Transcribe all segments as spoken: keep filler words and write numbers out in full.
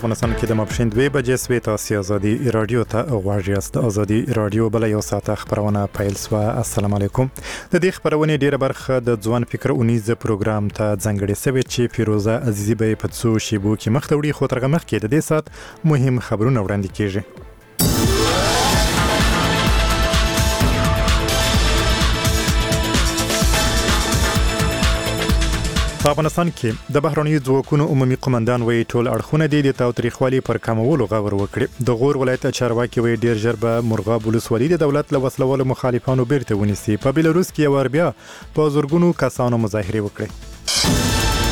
افغانستان کې د ماپښین دوه بجې سوي تاسو ازادي رادیو ته غواړئ است ازادي رادیو بل یو ساعت خبرونه پیل سو. السلام علیکم. د دې خبرونه ډیره برخه د ځوان فکر اونیز پروګرام ته ځنګړې سوي چې فیروزه عزیزی به په څو شیبو کې مختوړي خو ترغه مخ کې د دې سات مهم خبرونه وړاندې کیږي. په افغانستان کې د بهرنیو ځواکونو عمومي قومندان وی ټول اړخونه دي د تاوتریخوالي پر کمولو غور وکړي. د غور ولایت چارواکي وی ډیر ژر به مرغاب ولسوالي د دولت له وسلوالو مخالفانو بیرته ونیسي. په بیلاروس کې یو بیا په زورګونو کسانو مظاهره وکړي.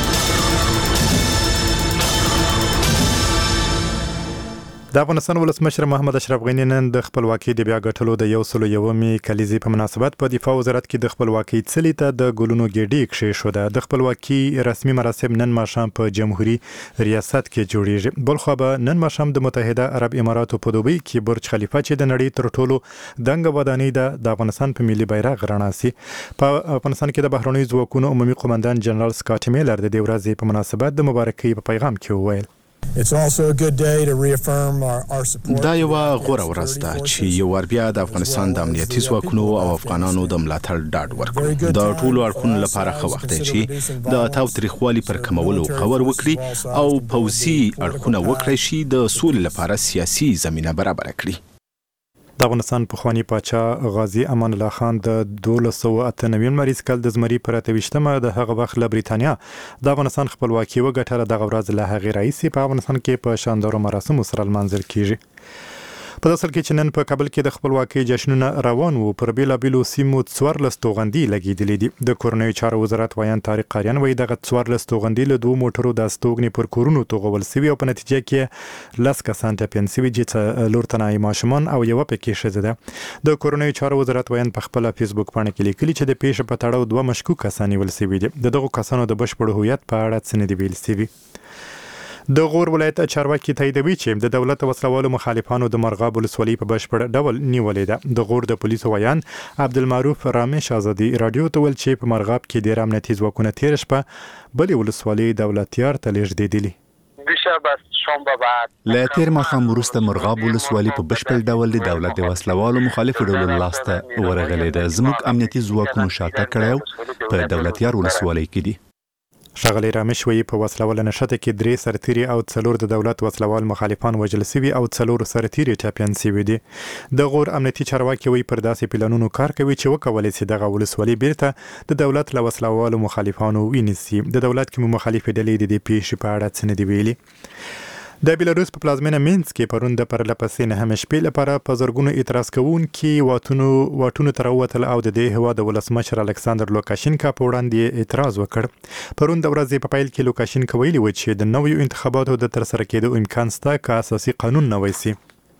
د افغانستان ولسمشر محمد اشرف غنی نن د خپلواکۍ د بیا ګټلو د یو سلو یومي کلیزې په مناسبت په دفاع وزارت کې د خپلواکۍ څلي ته د ګلونو ګېډې کښې شو. د خپلواکۍ رسمي مراسم نن ماښام په جمهوریت ریاست کې جوړیږي. بلخو به نن ماښام د متحده عرب اماراتو په دوبۍ کې برج خلیفه چې د نړۍ تر ټولو دنګه ودانۍ ده د افغانستان په ملي بیرغ رڼا سي. په افغانستان کې د بهرنیو ځواکونو عمومي قومندان جنرال سکاټ میلر د دې ورځې په مناسبت د مبارکۍ په پیغام کې وویل دا یو غوره ورځ ده چې یو ور بیا د افغانستان د امنیتي ځواکونو او افغانانو د ملاتړ ډاډ ورکړي. د ټولو اړخونو لپاره ښه وخت دی چې د تاوتریخوالي پر کمولو غور وکړي او پوځي اړخونه وکړي شي د سولې لپاره سیاسي زمینه برابر کړي. د افغانستان پخوانی پاچا غازی امان الله خان د دولس سوه اته نوي لمریز کال د زمري پر اته ویشتمه د هغه وخت له بریتانیا د افغانستان خپلواکي وګټله. دغه ورځ له هغې راهیسې په افغانستان کې په شاندارو مراسمو سره لمانځل کیږي. په داسل کې چې نن په کابل کې د خپلواکۍ جشنونه روان وو پر بیلابیلو سیمو څوارلس توغندي لګېدلې دي. د کورنیو چارو وزارت ویان طارق قاریان وایي دغه څوارلس توغندي له دوو موټرو د استوګنې پر کورونو توغول سوي او په نتیجه کې لس کسان ټپیان سوي چې څلور تنه ماشومان او یوه پکې ښځه ده. د کورنیو چارو وزارت ویان په خپله فیسبوک پاڼه کې لیکلي چې د پیښې په تړاو دوه مشکوک کسان نیول سوي دي. د دغو کسانو د بشپړ هویت په اړه څه نه دي ویل سوي. د غور ولایت چارواکي تاییدوي چې د دولت وسلوالو مخالفانو د مرغاب ولسوالۍ په بشپړ ډول نیولې ده. د غور د پولیسو ویان عبدالمعروف رامیش ازادي رادیو ته ویل چې په مرغاب کې ډېر امنیتي ځواکونه تېره شپه بلې ولسوالۍ دولتیار ته لېږدېدلي. له تیر ماښام وروسته مرغاب ولسوالي په بشپړ ډول د دولت د وسلوالو مخالفو ډلو لاسته ورغلې ده. زموږ امنیتي ځواکونو شاتګ کړی په دولتیار ولسوالۍ کې دي. ښاغلی رامیش وایي په وسلواله نښته کې درې سرتیري او څلور د دولت وسلوال مخالفان وژل سوي او څلور سرتیري ټپیان سوي دي. د غور امنیتي چارواکي وایي پر داسې پلانونو کار کوي چې وکولی سي دغه ولسوالي بیرته د دولت له وسلوالو مخالفانو ونیسي. د دولت کومې مخالفې ډلې د دې پیښې په اړه څه نه دي ویلي. د بیلاروس په پلازمینه مینسک کې پرون د پرله پسې نهمې شپې لپاره په زرګونو اعتراض کوونکي واټونو واټونو ته راووتل او د دې هېواد د ولسمشر الکساندر لوکاشینکا په وړاندې اعتراض وکړ. پرون د ورځې په پیل کې لوکاشینکا ویلي و چې د نویو انتخاباتو د ترسره کېدو امکان شته که اساسي قانون نوی سي.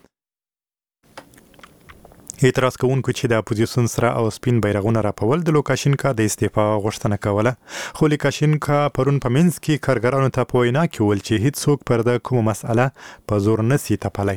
اعتراض کوونکو چې د اپوزیسیون سره او سپین بیرغونه راپول د لوکاشینکا د استعفا غوښتنه کوله. خو لوکاشینکا پرون په مینسک کې کارګرانو ته په وینا کې ویل چې هیڅوک پر د کومه مسئله په زور نسي تپلی.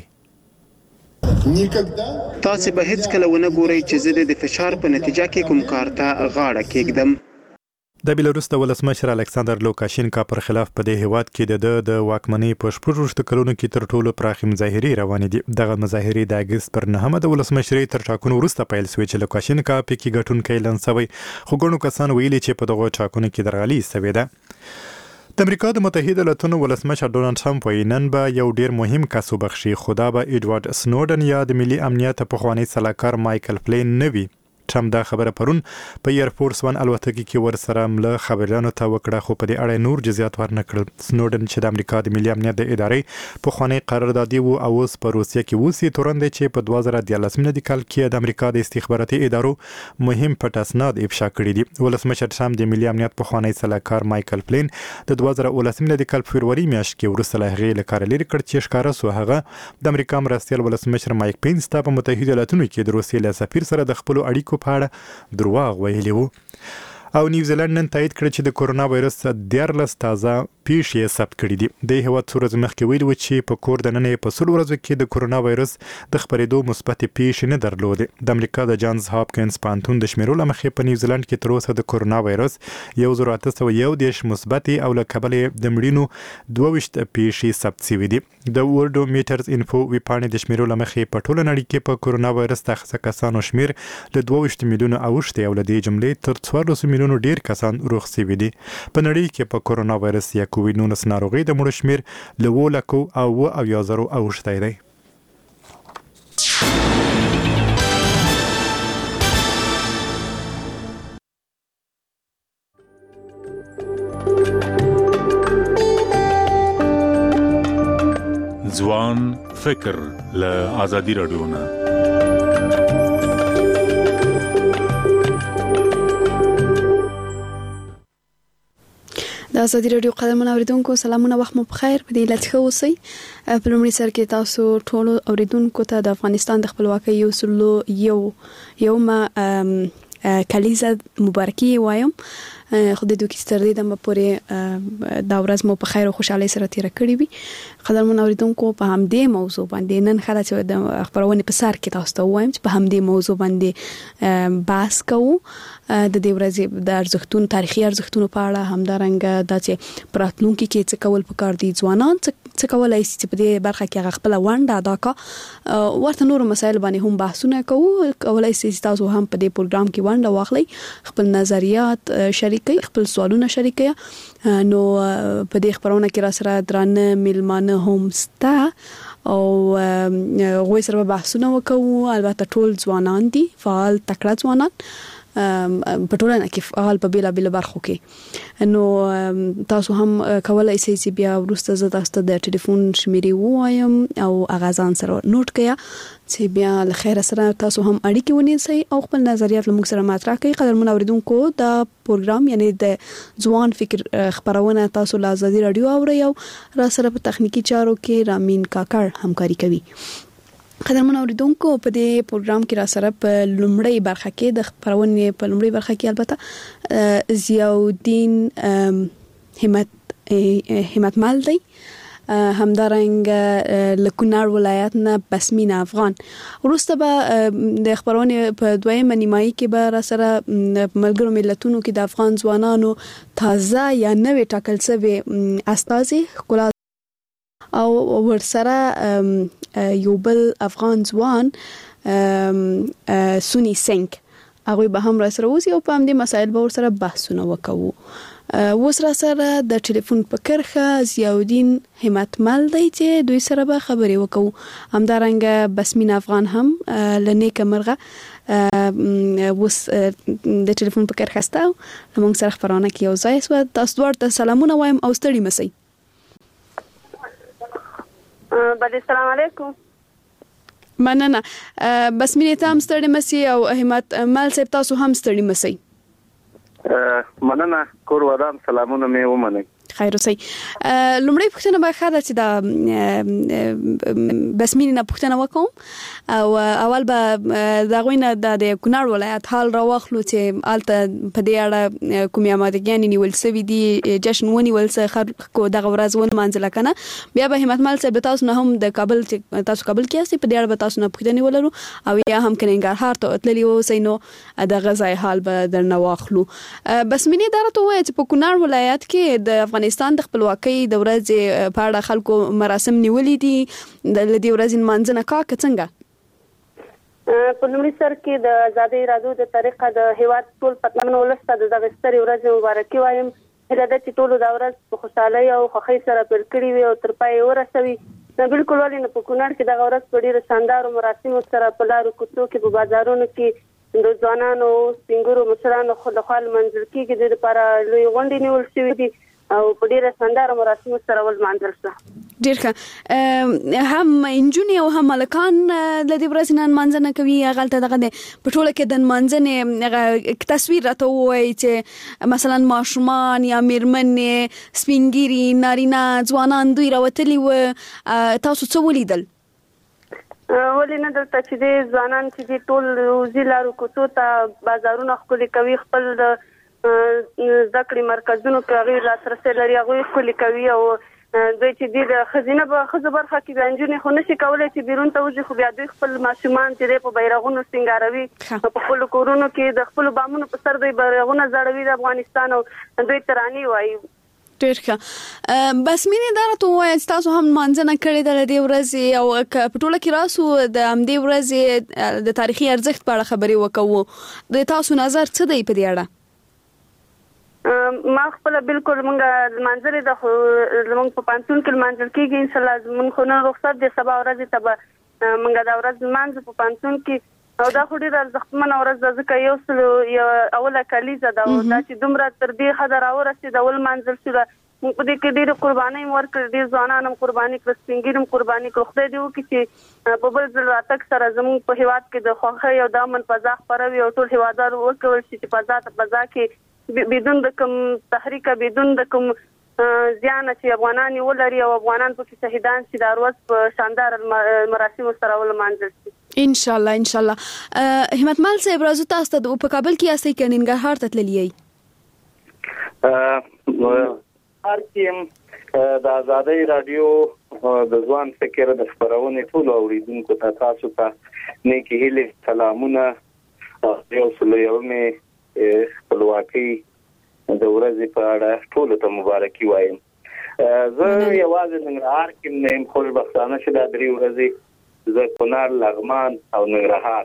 تاسې به هیڅکله ونه ګورئ چې زه د فشار په نتیجه کې کوم کار ته غاړه کېږدم. د بیلاروس د ولسمشر الکساندر لوکاشینکا پر خلاف په دې هیواد کې د د واکمنۍ په شپږ کلونو کې تر ټولو پراخې مظاهرې روانې دي. دغه مظاهرې د اګست پر نهمه د ولسمشرۍ تر ټاکنو وروسته پیل شوې چې لوکاشینکا پکې ګټونکی اعلان شوی خو ګڼو کسان ویلي چې په دغو ټاکنو کې درغلي شوې ده. د امریکا د متحده ایالاتونو ولسمشر ډونالډ ټرمپ وایي نن به یو ډیر مهم کس وبخښي خو دا به ایډوارډ سنوډن یا د ملي امنیت پخوانی سلاکار مایکل فلین نه وي. ټرمپ دا خبره پرون په ایر فورس ون الوتکې کې ورسره مله خبریانو ته وکړه خو په دې اړه نور جزئیات ورنه کړل. سنوډن چې د امریکا د ملي امنیت د ادارې پخوانی قراردادي و او اوس په روسیه کې اوسي تورن دی چې په دوه زره دیارلس میلادي کال کې د امریکا د استخباراتي ادارو مهم پټ اسناد افشا کړي دي. ولسمشر ټرمپ د ملي امنیت پخوانی سلاکار مایکل فلین د دوه زره اوولس میلادي کال فبروري میاشت کې وروسته له هغې له کاره لرې کړ چې ښکاره سو هغه د امریکا مرستیال ولسمشر مایک پینس ته په متحده ایالاتونو کې د روسیې له سفیر سره د خپلو اړیکو په اړه درواغ ویلي وو. او نیوزیلند نن تایید کړ چې د کورونا وایرس دیارلس تازه پیښې ثبت کړې دي. د هیواد څو ورځې مخکې ویلي و چې په کور دننه په سلو ورځو کې د کورونا وایرس د خپرېدو مثبت پیښې نه درلودې. د امریکا د جانز هاپکینز پوهنتون د شمیرو له مخې په نیوزیلند کې تر اوسه د کورونا وایرس یو زر اته سوه یو دېرش مثبت او له کبله د مړینو دوه ویشت پیښې ثبت شوي دي. د ورلډ میټرز انفو ویبپاڼې د شمیرو له مخې په ټوله نړۍ کې په کورونا وایرس تخصص کسانو شمیر له دوه ویشت میلیونو اوښتی او له دې جملې تر څوارلس میلیونو ډیر کسان روغ شوي دي. په نړۍ کې په کورونا وایرس یا کووډ نولس ناروغۍ د مړو شمیر له اووه لکو او اووه اویا زرو اوښتی دی. ځوان فکر له آزادي رادیو نه د آزادي رادیو قدرمن اوریدونکو سلامونه، وخت مو بخیر. په دې لټ ښه اوسئ. په لومړي سر کې تاسو ټول اوریدونکو ته د افغانستان د خپلواکۍ یو سلو یو یومه کلیزه مبارکي وایم. خدای دې چې تر دې دمه پورې دا ورځ مو په خیر او خوشحالۍ سره تیر کړې وي. قدرمن اوریدونکو په همدې موضوع باندې نن خلاص د خبرونه په سر کې تاسو ته وایم چې په همدې موضوع باندې بحث کوو. د دې ورځې د ارزښتونو تاریخي ارزښتونو په اړه، همدارنګه د چې پراتلونکو کې څه کول پکار دي، ځوانان څه کولای شي چې په دې برخه کې خپل ونډه ادا کړي. ورته نور مسایل باندې هم بحثونه کوو. کولای شي تاسو هم په دې پروګرام کې ونډه واخلئ، خپل نظریات شریکي، خپل سوالونه شریکي. نو په دې خبرونه کې را سره درانه میلمانه هم ستا او غوي سره بحثونه وکړو. البته ټول ځوانان دي، فعال تکړه ځوانان په ټولنه کې فعال په بیلا بیل برخو کې. نو تاسو هم کولای شئ چې بیا وروسته زه تاسو ته د ټلیفون شمیرې ووایم او اغازان سره نوٹ کړئ چې بیا له خیر سره تاسو هم اړیکې ونیسئ او خپل نظریات له موږ سره مطرح کړئ. قدرمن اوریدونکو دا پروګرام یعنی د ځوان فکر خبرونه تاسو له آزادي رادیو اورئ او را سره په تخنیکی چارو کې رامین کاکړ همکاري کوي. قدرمن اوریدونکو په دې پروګرام کې را سره په لومړی برخه کې د خبرونې په لومړی برخه کې البته ضیاءالدین همت همتمل دی، همدارنګه له کونړ ولایت نه بسمین افغان. وروسته به د خبرونې په دویمه نیمایي کې به را سره ملګرو ملتونو کې د افغان ځوانانو تازه یا نوې ټاکل شوی استازي ښکلا او ورسره یو بل افغان ځوان سونی سنگ هغه به هم را سره اوسي او په همدې مسایل به ورسره بحثونه وکړو. اوس را سره د ټلیفون په کرخه ضیاءالدین همتمل دی چې دوی سره به خبرې وکړو. همدارنګه بسمین افغان هم لنیکه مرغه اوس د ټلیفون په کرخه ستا موږ سره خبرونه کې یو ځای سو. تاسو دواړو ته سلامونه وایم او ستړي مسئ. بله السلام علیکم. مننه. بسمینې ته هم ستړي مسئ او همت مل صاحب تاسو هم ستړي مسئ. مننه، کور ودان سلامونه مې ومنئ. خیر اوسئ. لومړی پوښتنه به ښه ده چې دا بسمینې نه پوښتنه وکړم او اول به د هغوی نه د کونړ ولایت حال راواخلو چې هلته په دې اړه کومې امادګیانې نیول سوي دي، جشن ونیول څه خلکو دغه ورځ ونمانځله که نه. بیا به همتمل صاحب تاسو نه هم د کابل چې تاسو کابل کې یاستئ په دې اړه به تاسو نه پوښتنې ولرو او یا هم که ننګرهار ته تللي اوسئ نو دغه ځای حال به درنه واخلو. بسمینې دا راته ووایه چې په کونړ ولایت کې د افغانستان د خپلواکۍ د ورځې په اړه خلکو مراسم نیولې دي، د دې ورځې نمانځنه کاکه څنګه؟ په لومړي سر کې د ازادۍ رادیو د طریقه د هیواد ټول پتمن ولس ته د دغه سترې ورځې مبارکي وایم. هیله ده چې ټولو دا ورځ په خوشحالۍ او خوښۍ سره پیل کړې وي او تر پایه ورسوي. نو بالکل ولې نه په کونړ کې دغه ورځ په ډېرو شاندارو مراسمو سره په لارو کوڅو کې په بازارونو کې د ځوانانو سپین ږیرو مشرانو خوا لمانځل کېږي. د دې لپاره لویې غونډې نیول شوي دي او په ډیره شانداره مراسمو سره ولمانځل شوه. ډېر ښه. هم نجونې او هم هلکان د دې ورځې نه نمانځنه کوي. هغلته دغه دی په ټوله کې د نمانځنې هغه تصویر راته ووایي چې مثلا ماشومان یا میرمنې سپین ږیري نارینه ځوانان دوی راوتلي وه. تاسو څه ولیدل؟ ولې نه دلته چې د ځوانان چې دي ټول وزي لارو کوڅو ته بازارونه ښکلي کوي، خپل د ذکرې مرکزونو کې هغه لاسرسي لري هغه کلی کوي او دوی چې د خزینه به خزه برخه کې بنجونې خو نشي کولای چې بیرون ته وځي خو بیا دوی خپل ماشومان چې په بیرغونو سنگاروي په خپل کورونو کې د خپل بامونو په سر دوی بیرغونه زړوي د افغانستان او دوی تراني وایي. ډېر ښه. بس مینه دا راته وایي تاسو هم مانځنه کړې ده د دې ورځې او په ټوله کې راسو د همدې ورځې د تاریخي ارزښت په اړه خبرې وکړو. د تاسو نظر څه دی په دې اړه؟ ما خپل بالکل مونږه منځري د مونږ په پانتون کې منځل کېږي ان شاء الله مونږ خو نه رخصت دي سبا ورځ ته به مونږه دا ورځ منځ په پانتون کې او دا خو ډېر ارزښتمن ورځ ده ځکه یو سل یو اوله کلیزه ده او دا چې دومره تر دې حد راورسېد اول منځل شو مونږ په دې کې ډېر قرباني ورکړې ډېر ځوانان هم قرباني کړ سپینګیر هم قرباني کړ خدای دې وکړي چې په بل ځل راتګ سره زموږ په هیواد کې د خوښۍ او د امن فضا خپروي او ټول هیوادوال وکول شي چې فضا ته فضا کې بدون د کوم تحریک بدون د کوم زیان چې افغانان ولري او افغانان په شهیدان شي د ورځ په شاندار مراسم سره ول مانځل شي ان شاء الله ان شاء الله. همت مال صاحب راځو تاسو ته په کابل کې یاستئ کې ننګرهار ته تللی یې هر کیم د آزادۍ رادیو د ځوان فکر د خبرونه ټول اوریدونکو ته تاسو ته نیکی هیله سلامونه یو سل یومه خپلواکي د ورځې په اړه ټول ته مبارکي وایم. زه یوازې ننګرهار کې نه خوشبختانه چې د درې ورځې زه کونړ لغمان او ننګرهار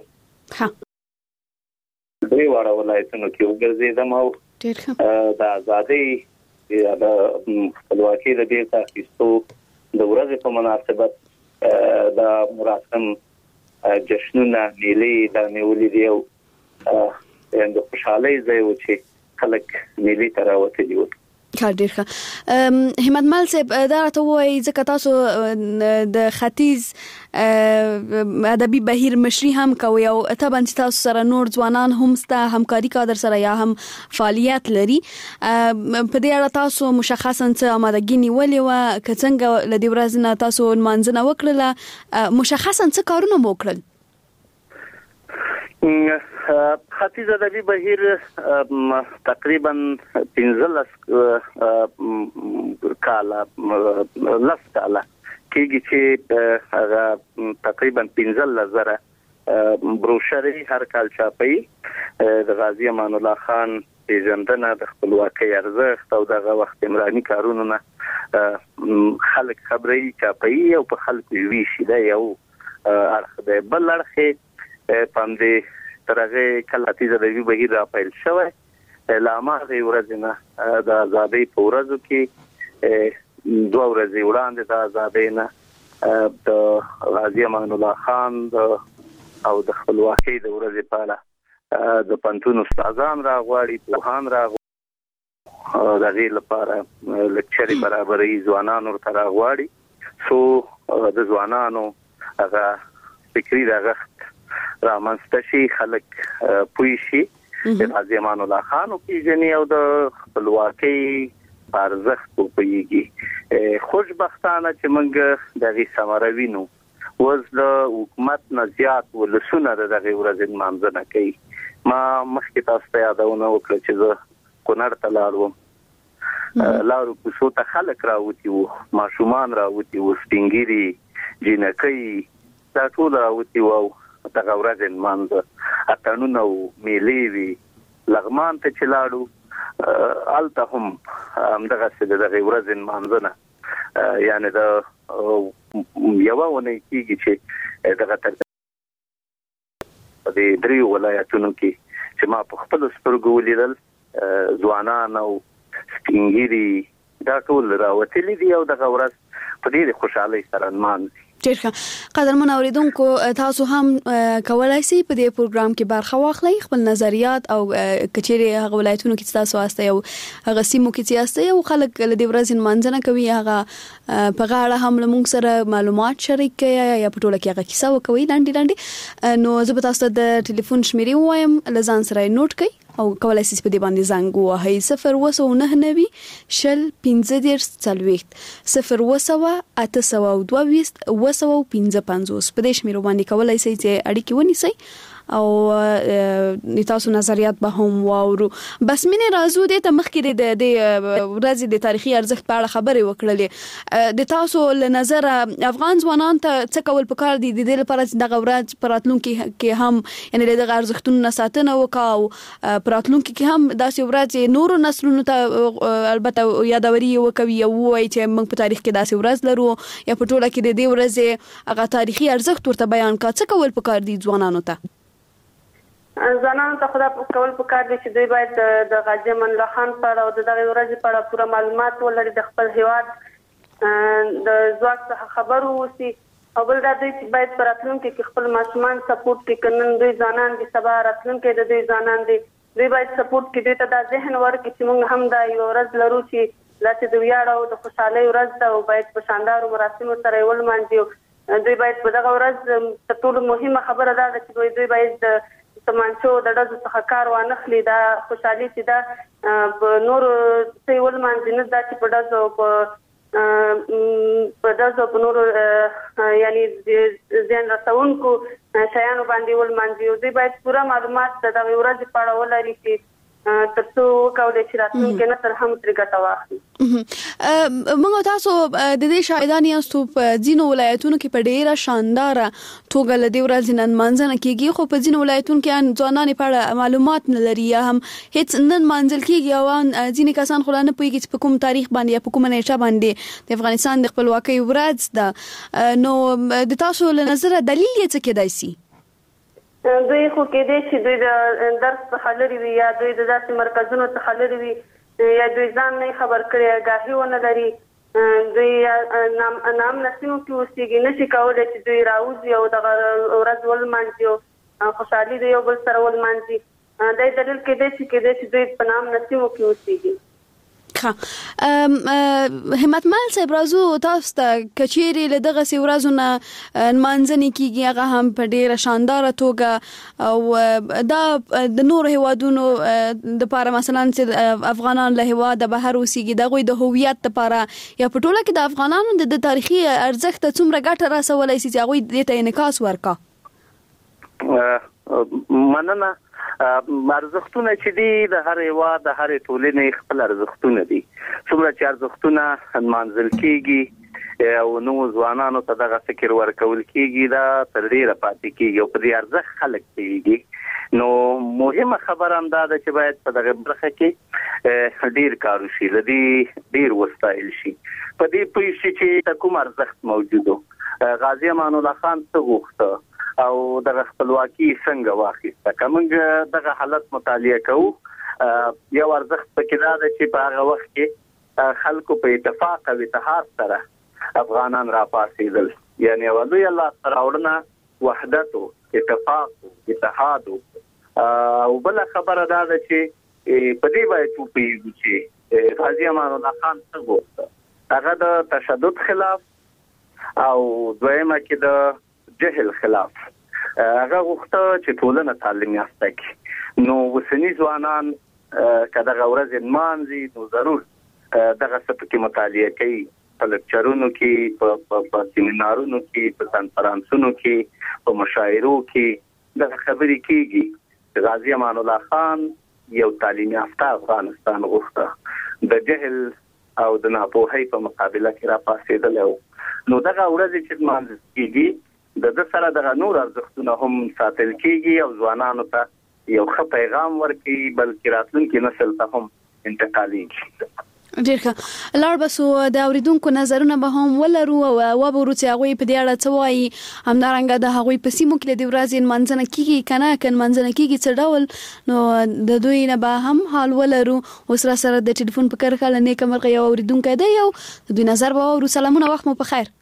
درې واړه ولایتونو کې وګرځېدم او د آزادۍ د خپلواکي د بیرته اخیستو د ورځې په مناسبت د مراسم جشنونه میلې د نیولې دی او د خوشحالۍ ځای و چې خلک میلې ته راوتلي وو. ډېر ښه. همت مال صاحب دا راته وایي ځکه تاسو د ختیځ ادبي بهیر مشري هم کوي او طبعا تاسو سره نور ځوانان هم ستا همکاري کادر سره یا هم فعالیت لري په دې اړه تاسو مشخصا څه آمادګي نیولې وه که څنګه له دې ورځې نه تاسو نمانځنه وکړله مشخصا څه کارونه مو وکړل؟ ختیځ ادبي بهیر تقریبا پنځلس کاله لس کاله کېږي چې هغه تقریبا پنځلس زره بروشري هر کال چاپي د غازی امان الله خان پیژندنه د خپلواکۍ ارزښت او دغه وخت عمراني کارونه خلک خبري چاپي او په خلکو ویشي دا یو اړخ دی. بل اړخ پاندې ترغه کله تیزه د وی بهیر را پیل شوی لامه ورځنه د آزادۍ په ورځو کې دوه ورځې وړاندې د آزادۍ نه د غازی امان الله خان او د خپلواکۍ د ورځې په اړه د پنتون استادان راغواړي پوهان راغواړي د دې لپاره لکچري برابرۍ ځوانانو ورته راغواړي سو د ځوانانو هغه فکری راغښت رامنځته شي خلک پوه شي د غازی امان الله خان او پیژني او د خپلواکۍ ارزښت وپوهیږي. خوشبختانه چې موږ دغه ثمره وینو وز د حکومت نه زیات ولسونه دغه ورځې مانځنه کوي. ما مخکې تاسو ته یادونه وکړه چې زه کونړ ته لاړم لارو کوڅو ته خلک راوتي وو ماشومان راوتي وو سپینګیري جنکۍ دا ټول راوتي وو دغه ورځې مانځه اتڼونه میلې وي لغمان ته چې لاړو الته هم همدغه څه دغه ورځې مانځنه یعنی دا یو ونه کېږي چې دغه تر د دریو ولایتونو کې چې ما په خپل سترګو ولیدل ځوانان او سپینګیري دا ټول راوتلي دي او دغه ورځ په ډېرې خوشحالۍ سره نمانځي. ډېر ښه. قدرمن اوریدونکو تاسو هم کولای شئ په دې پروګرام کې برخه واخلئ خپل نظریات او کچېرې هغه ولایتونو کې تاسو واسطه او هغه سیمو کې تاسو یو خلک له دې ورځې منځنه کوي هغه په غاړه هم موږ سره معلومات شریک کړئ یا په ټوله کې هغه کیسه وکوي لاندې لاندې نو زه به تاسو د ټلیفون شمیرې وایم لزان سره نوٹ کړئ او کولای شئ په دې باندې زنګ ووهئ صفر اووه نهه نوي شل پنځه دېرش څلوېښت صفر اووه اته سوه دوه ویشت اووه سوه پنځه پنځوس په دې شمیرو باندې کولای شئ چې اړیکې ونیسئ او تاسو نظریات به هم واورو. بس مینه راځو د تمخکې د ورځې د تاریخي ارزښت په اړه خبرې وکړلې. د تاسو له نظر افغان ځوانان ته څه کول پکار دي د دې لپاره چې دغه ورځ په راتلونکي کې هم یعنی دغه ارزښتونو ساتنه وکاو په راتلونکي کې هم داسې ورځ نورو نسلونو ته البته یادوري وکوي او وایي چې موږ په تاریخ کې داسې ورځ لرو یا په ټوله کې د دې ورځې هغه تاریخي ارزښت ورته بیان کا. څه کول پکار دي ځوانانو ته؟ ځوانانو ته خدا کول پکار دي چې دوی باید د غازي امان الله خان په اړه او د دغه ورځې په اړه پوره معلومات ولري، د خپل هیواد د ځواک څخه خبر اوسي او بل دا دوی چې باید په راتلونکي کې خپل ماشومان سپورټ کړي. کنن دوی ځوانان دي سبا راتلونکي د دوی ځوانان دي، دوی باید سپورټ کړي، دوی ته دا ذهن ورکړي چې موږ هم دا یو ورځ لرو چې لکه د ویاړ او د خوشحالۍ ورځ ده او باید په شاندارو مراسمو سره یې ولمانځي. دوی باید په دغه ورځ تر ټولو مهمه خبره دا ده چې دوی دوی باید د تمانچو د ډزو څخه کار وانه خلي. دا خوشحالي چې دا په نورو څه یې ولمانځي، نه دا چې په ډزو په په ډزو په نورو یعنی زیان رسونکو شیانو باندې ولمانځي. دوی باید پوره معلومات د دغه ورځې په اړه ولري چې ترڅو وکولای شي راتلونکي نسل هم ترې ګټه واخلي. موږ تاسو د دې شاهدان یاستو په ځینو ولایتونو کې په ډیره شانداره توګه له دې ورځې نن منځنه کیږي، خو په ځینو ولایتونو کې ځوانان په اړه معلومات نه لري یا هم هیڅ نن منځل کیږي او ځینې کسان خو نه پوهیږي چې په کوم تاریخ باندې یا په کومه نیټه باندې د افغانستان د خپلواکۍ ورځ ده. نو د تاسو له نظره دلیل یې څه کېدای شي؟ دوی خو کېدای شي دوی د درس څخه لرې وي یا دوی د داسې مرکزونو څخه لرې وي یا دوی ځان نه خبر کړي، آګاهي ونه لري، دوی نامنه سیمو کې اوسېږي، نشي کولی چې دوی راوځي او دغه ورځ ولمانځي او خوشحالي د یو بل سره ولمانځي. دا دلیل کېدای شي کېدای شي دوی په نامنه سیمو کې اوسېږي. همتمل صاحب راځو تاسو ته کچېری له دغه سی ورځو نه منځنی کیږي هغه هم په ډیره شانداره توګه او دا د نور هیوادونو د لپاره مثلا چې افغانان له هیواد بهر اوسېږي دغه د هویت لپاره یا په ټوله کې د افغانانو د تاریخي ارزښت څومره ګټه راسولای شي چې هغه دې ته انعکاس ورکا. مننه. ارزښتونه چې دي د هر هیواد د هر ټولنې خپل ارزښتونه دي، څومره چې ارزښتونه منځل کیږي او نو ځوانانو ته دغه فکر ورکول کیږي دا تر ډیره پاتې کیږي او په دې ارزښت خلک کیږي. نو مهمه خبره هم دا ده چې باید په دغه برخه کې ډیر کار وشي، لدی ډیر وسایل شي، په دې پوه شي چې کوم ارزښت موجود و. غازي امان الله خان څه غوښته او دغه خپلواکي څنګه واخیسته. کومه دغه حالت مطالعه کوو یو ارزښت پکې دا ده چې په هغه وخت کې خلکو په اتفاق او اتحاد سره افغانان را پاسېدل، یعنی ولوی الله سره وړنه وحدت او اتفاق اتحاد او بل خبره دا ده چې په دې باید وپوهیږو چې غازي امان الله خان څه غوښته. هغه د تشدد خلاف او دویمه کې د جهل خلاف هغه غوښته چې ټولنه تعلیم یافته کړي. نو وسنی ځوانان کداغه ورځ مانځي نو ضرور دغه څه کې مطالعه کوي، په لکچرونو کې، په سیمینارونو کې، په کانفرنسونو کې، په مشاعرو کې دغه خبرې کیږي. غازي امان الله خان یو تعلیم یافته افغانستان غوښته، د جهل او د ناپوهۍ په مقابله کې را پاسېدل. نو دغه ورځ چې مانځل کیږي د د سره دغه نور ارزښتونه هم ساتل کیږي او ځوانانو ته یو ښه پیغام ورکړي، بلکې راتلونکي نسل ته هم انتقالېږي. ډیر ښه. لاړ بسو د اوریدونکو نظرونه به هم ولرو او وبورو چې هغوی په دې اړه څه وایي، همدارنګه د هغوی په سیمو کې د ورځې منځنه کیږي کنه کن منځنه کیږي څه ډول، نو د دوی نه به هم حال ولرو. اوس را سره د ټلیفون په کرخه لنې کمرغه یو اوریدونکو دی یو د دوی نظر به اورو. سلامونه، وخت مو په خیر.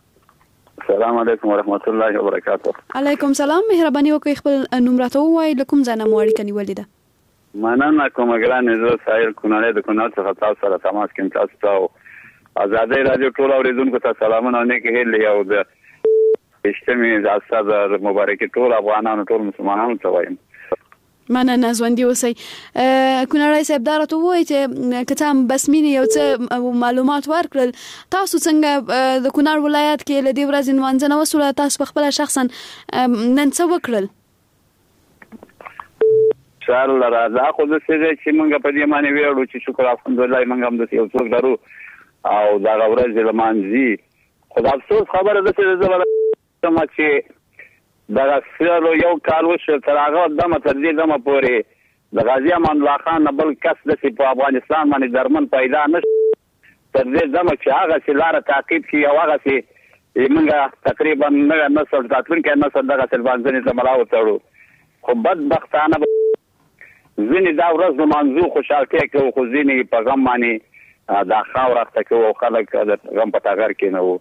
السلام علیکم ورحمت الله وبرکاته. علیکم سلام. مهرباني وکړئ خپل نوم راته ووایئ، له کوم ځای نه مو اړیکه نیولې ده؟ مننه کوم ګرانې، زه ساحل کونړی د کونړ څخه تاسو سره تماس کوم. تاسو ته ازادۍ رادیو ټول اوریدونکو ته سلامونه او نیکې هیلې او د اجتماعي د استاد مبارکي ټول افغانانو ټول مسلمانانو ته وایم. مننه، ژوندي اوسئ. کونړی صاحب دا راته ووایئ چې که څه هم بس مینې یو څه معلومات ورکړل، تاسو څنګه د کونړ ولایت کې له دې ورځې نمانځنه وسوله، تاسو په خپله شخصا نن څه وکړل؟ سوال راځه خو د څه چې موږ په دې باندې ویاړو چې شکر الحمدلله موږ هم د یو څوک لرو او دا ورځ لمانځي خو د افسوس خبره ده چې زه ما چې دا سره یو کال وشو تر هغه دمه تر دې دمه پورې د غازی امان الله خان بل کس د په افغانستان باندې درمن پیدا نشو تر دې دمه چې هغه سلاره تعقیب کی او هغه سي موږ تقریبا نه نسل تاتون کې نسل دغه سلوانځنی ته ملاو تړو خو بدبختانه ځینې دا ورځ د منځو خوشحالتیا کوي خو ځینې په غم باندې دا خاور اخته کوي او خلک د غم په ټغر کې نه وو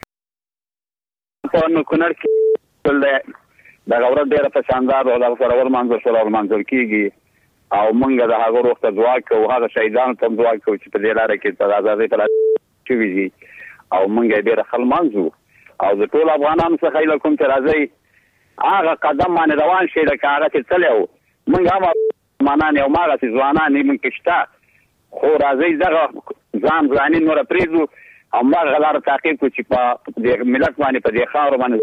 په نو کونړ کې دا غوړه ډیره په شاندار او د سره ور منځ سره ور منځ کېږي او موږ د هغه وروسته دعا کوو هغه شهیدانو ته دعا کوو چې په دې لاره کې په آزادۍ پر چويږي او موږ ډیره خل منځو او د ټول افغانانو څخه له کوم چې راځي هغه قدم باندې روان شي د کاغذ چې تلو موږ هم مانان یو ماغه چې ځوانان موږ کېشتا خو راځي دغه ځان ځاني نور پریزو او ما غلار تعقیب کو چې په دې ملت باندې په دې خاور باندې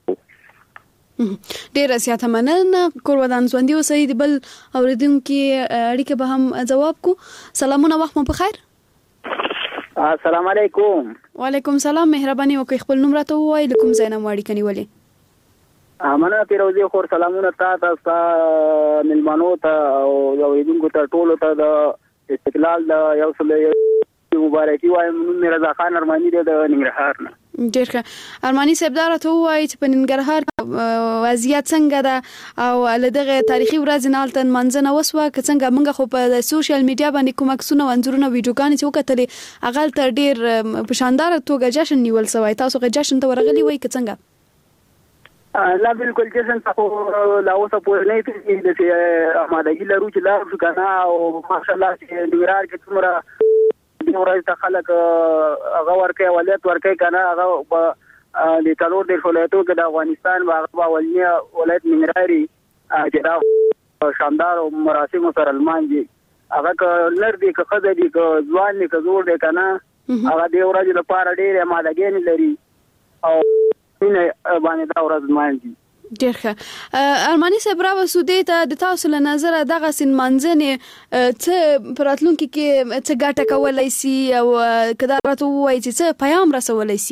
ډیر زیاته مننه کورودان ژوندۍ اوسئ د بل اوریدونکو اړیکه به هم جواب کو سلامونه وخت مو په خیر السلام علیکم وعلیکم السلام مهرباني وکړئ خپل نوم راته ووایئ کوم ځای نه واړی کني ولې امانه پیروزی خور سلامونه تاسو ته ملمنو ته او اوریدونکو ته ټولو ته د استقلال د یو سلې مبارکي وایم نوم رضا خان ارمانی د ننګرهار نه ډیر ښه ارمانی صاحب دا راته وایي چې په ننګرهار وضعیت څنګه ده او لدغه تاریخي ورځ نه التن منځنه وسوه که څنګه موږ خو په سوشل میډیا باندې کوم عکسونه انځورونه ویډیوګانې چې وکړلې اغل تر ډیر په شاندار توګه جشن نیول شوی تاسو غو جشن ته ورغلی وای که څنګه لا بالکل جشن څخه لا اوسه پورې نه پیږي چې آمادګي لرو چې لا څنګه او ماشاءالله چې ننګرهار کې څومره د ورځ ته خلک هغه ورکه ولایت ورکه کنه هغه د تلور د ولایتو کې د افغانستان هغه ولنیا ولایت ننګرهاري چې دا شاندار مراسم سره المانجي هغه لر دي که خزه دي که ځوان دي که زوړ دي کنه هغه د ورځ لپاره ډېر مالګین لري او نه باندې دا ورځ مانجي ډیر ښه ارمانی صاحب را وسودې ته د تاسو له نظر دغه سن منځنه څه پراتلونکو کې څه ګټه کولای شي او کدا راته وایي چې څه پیغام رسولای شي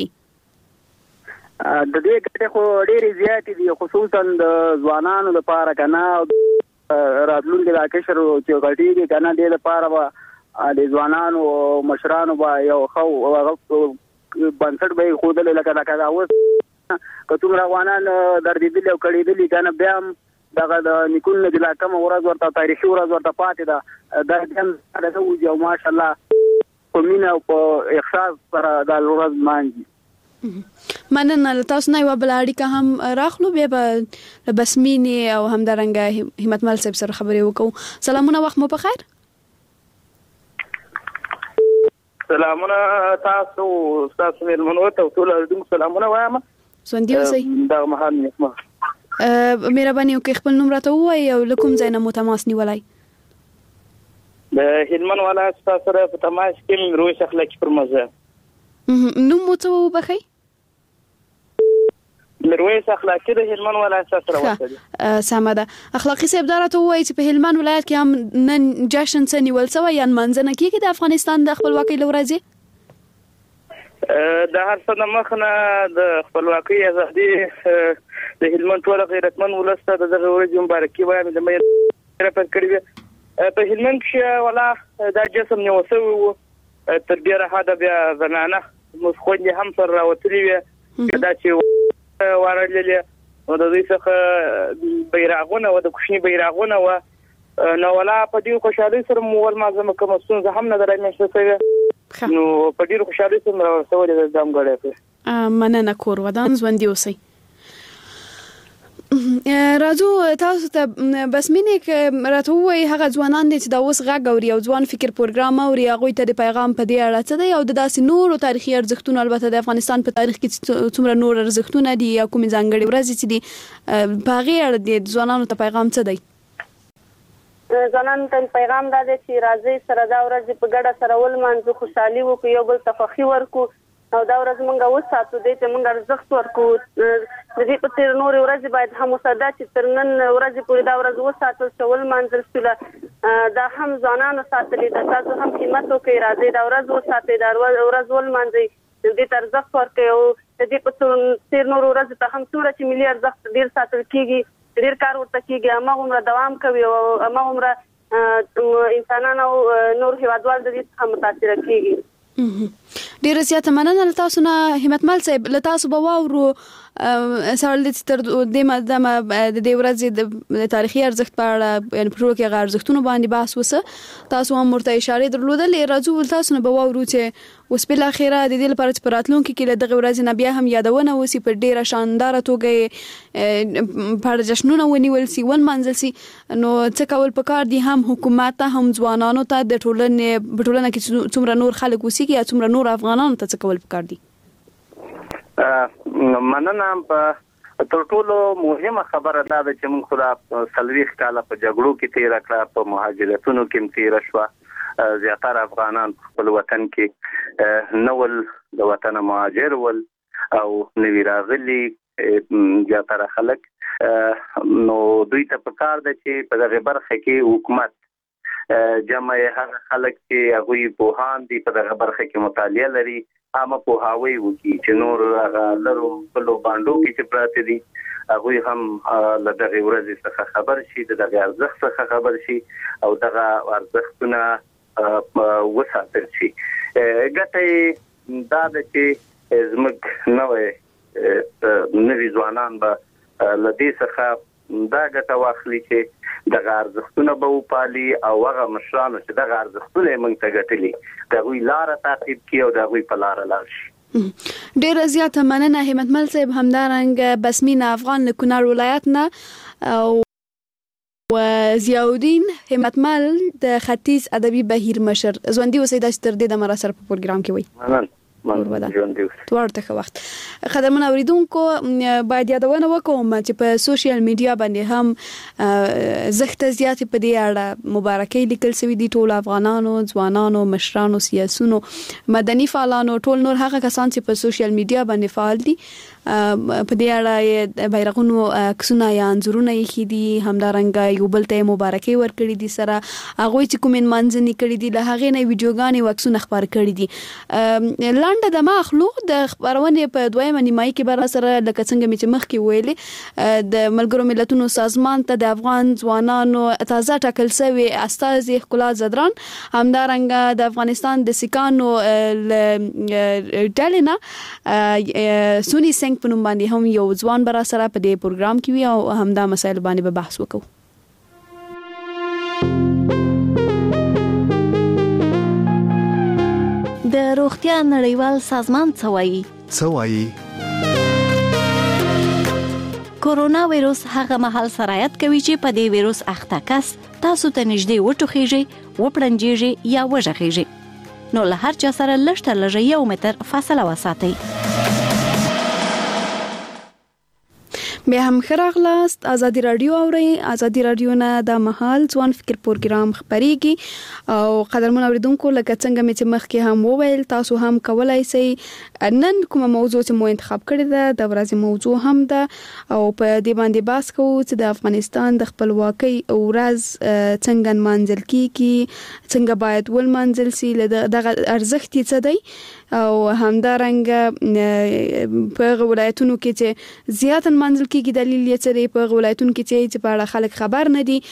د دې ګټه خو ډېر زیات دي خصوصا د ځوانانو لپاره کنه راتلونکو د کشر چې غټيږي کنه د لپاره د ځوانانو مشرانو با یو خو بنسټ به خودل لکه دا کا اوس کتوم روانان در دې دل او کړي دي کنه بیا دغه د نیکون نه د کوم ورځ ورته تاریخي ورځ ورته پاتې ده دا هم د وجو ماشاءالله کومینه او احساس سره د ورځ مانجي مننه تاسو نه یو بل اړیکه هم راخلو بیا به بسمینی او همدارنګه همت مل صاحب سره خبرې وکړو سلامونه وخت مو په خیر سلامونه تاسو تاسو ملمنو ته ټول اړیکو سلامونه وایم ژوندۍ اوسئ دا مهال نیکمه مهرباني وکړئ خپل نوم راته ووایئ او له کوم ځای نه مو تماس نیولی د هلمند ولایت سره په تماس کې میرویس اخلاقي پر مزه نوم مو څه وبخئ میرویس اخلاقي د هلمند ولایت سره وته سمه ده اخلاقي صاحب دا راته ووایي چې په هلمند ولایت کې هم نن جشن څه نیول شوی یا منځنه کېږي د افغانستان د خپلواکۍ له ورځې د هر څه د مخنه د خپلواکۍ ازادي د هلمند ټول غیرتمن ولسته د دغه ورځې مبارکي وایم د مې رپټ کړی په هلمند کې ولا دا جسم نیو شوی وو تر ډیره حد بیا زنانه مسخوندې هم سره راوتلي وي دا چې ورللې نو د دې څخه بیرغونه او د کوشنی بیرغونه و نو ولا په دې خوشاله سره مول ما زما کوم څه هم نه درامې شوی نو په ډیرو خوشاله سره راوړل د دام غړې مننه کور ودان ژوندۍ اوسئ راځو تاسو ته بس مینه کې راته وایي هغه ځوانان دي چې دا اوس غږ اوري او ځوان فکر پروګرام اوري هغه ته د پیغام په دې اړه څه دی او د داسې نورو تاریخي ارزښتونو البته د افغانستان په تاریخ کې څومره نور ارزښتونه دي یا کوم ځانګړي ورځې چې دي په هغه اړه د ځوانانو ته پیغام څه دی ځوانانو ته پیغام دا دی چې راځي سره دا ورځ په ګډه سره ول مانځو خوشحالي وکړو یو بل ته خوښي ورکړو او دا ورځ موږ وساتو دې ته موږ ارزښت ورکو د دې په تیر نور ورځ باید هم مصدا چې تر نن ورځ پورې دا ورځ وساتل شول منځل شول دا هم ځانانو ساتلې د تاسو هم قیمت وکړي راځي دا ورځ وساتي دا ورځ ول منځي دې تر ارزښت ورکړي او د دې په تیر نور ورځ ته هم څوره چې ملي ارزښت ډیر ساتل کیږي ډیر کار ورته کیږي اما عمر دوام کوي او اما عمر انسانانو نور هیوادوال د دې څخه متاثر کیږي ډیر زیاته مننه له تاسو نه همتمل صاحب له تاسو به واورو سوال د تر د ماده د دې ورځې د تاریخي ارزښت په اړه یعنی پرو کې غیر ارزښتونو باندې بحث وسه تاسو هم ورته اشاره درلودلې راځو تاسو نه به واورو چې اوس په اخیره د دې لپاره چې پراتلونکو کې له دغه ورځې نه بیا هم یادونه وسی په ډیره شاندار توګه په جشنونه ونیول سی ون منځل سی نو څه کول پکار دي هم حکومت ته هم ځوانانو ته د ټولنې په ټولنه کې څومره نور خلک وسی کې څومره نور افغانانو ته څه کول پکار دي مننه په تر ټولو مهمه خبره دا ده چې موږ خو سلويخ کاله په جګړو کې تیر کړه په مهاجرتونو کې تیر شو زیاتره افغانان په وطن کې نول د وطن مهاجر ول او نوی راغلي زیاتره خلک نو دوی ته پکار ده چې په دغه برخه کې حکومت جمع هغه خلک چې هغه په هان دي په دغه برخه کې مطالعه لري اما په هاوی وکي چې نور لرو بلو باندو کې چې پراته دي هغه هم له دغه ورځې څخه خبر شي دغه ارزښت څخه خبر شي او دغه ارزښتونه وساتل شي ګټه دا ده چې زموږ نوې نوې ځوانان به لدې څخه دا ګټه واخلي چې دغه ارزښتونه به وپالي او هغه مشرانو چې دغه ارزښتونه موږ ته ګټلي دا وی لار تعقیب کړي او دا وی په لار لاړ شي ډیر زیاته مننه همتمل صاحب همدارنګ بسمین افغان له کونړ ولایت نه او وزیاودین همتمل د ختیځ ادبي بهیر مشر ځوندي وسیدا چې تر دې د مراسر په پروګرام کې وي مننه ورته ښه وخت خدمت اوریدونکو باید یادونه وکوم چې په سوشل میډیا باندې هم زخت زیات په دې اړه مبارکي لیکل شوی دي ټول افغانانو ځوانانو مشرانو سیاسيونو مدني فعالانو ټول نور هغه کسان چې په سوشل میډیا باندې فعال دي په دې اړه بیرغونو عکسونه یا انځورونه یې خېدي همدارنګه یو بل ته مبارکي ورکړي دي سره هغه چې کومین منځني کړي دي له هغه نه ویډیوګانې او عکسونه خبر کړي دي لانډه د مخلوق د خبرونه په دویمه نیمای کې بر سره لکه څنګه چې مخ کې ویلي د ملګرو ملتونو سازمان ته د افغان ځوانانو تازه ټاکل شوی استازي خلا زدران همدارنګه د افغانستان د سکانو ډالینا سونی سنگ په نوم باندې هم یو ځوان بر سره په دې پروګرام کې وی او همدا مسایل باندې به بحث وکړو د روغتیا نړیوال سازمان څه وایي څه وایي کورونا وایروس هغه مهال سرایت کوي چې په دې وایروس اخته کس تاسو ته نږدې وټوخیږي وپړنجیږي یا وژغیږي نو له هر چا سره لږ تر لږه یو متر فاصله وساتئ بیا هم خراغلاست ازادي رادیو اوري ازادي رادیو نه د محل ځوان فکر پروګرام خبريږي او قدرمن اوریدونکو لکه څنګه مې چې مخکې هم وویل تاسو هم کولای شئ نن کومه موضوع چې مو انتخاب کړی ده د ورځې موضوع هم ده او په دې باندې بحث کوو چې د افغانستان د خپلواکۍ ورځ څنګه منځل کیږي څنګه باید ول منځل سي دغه ارزښت څه دی او همدارنګه په ولایتونو کې چې زیات منځل کېږي دلیل یې څه دی په ولایتونو کې چې په اړه خلک خبر نه دي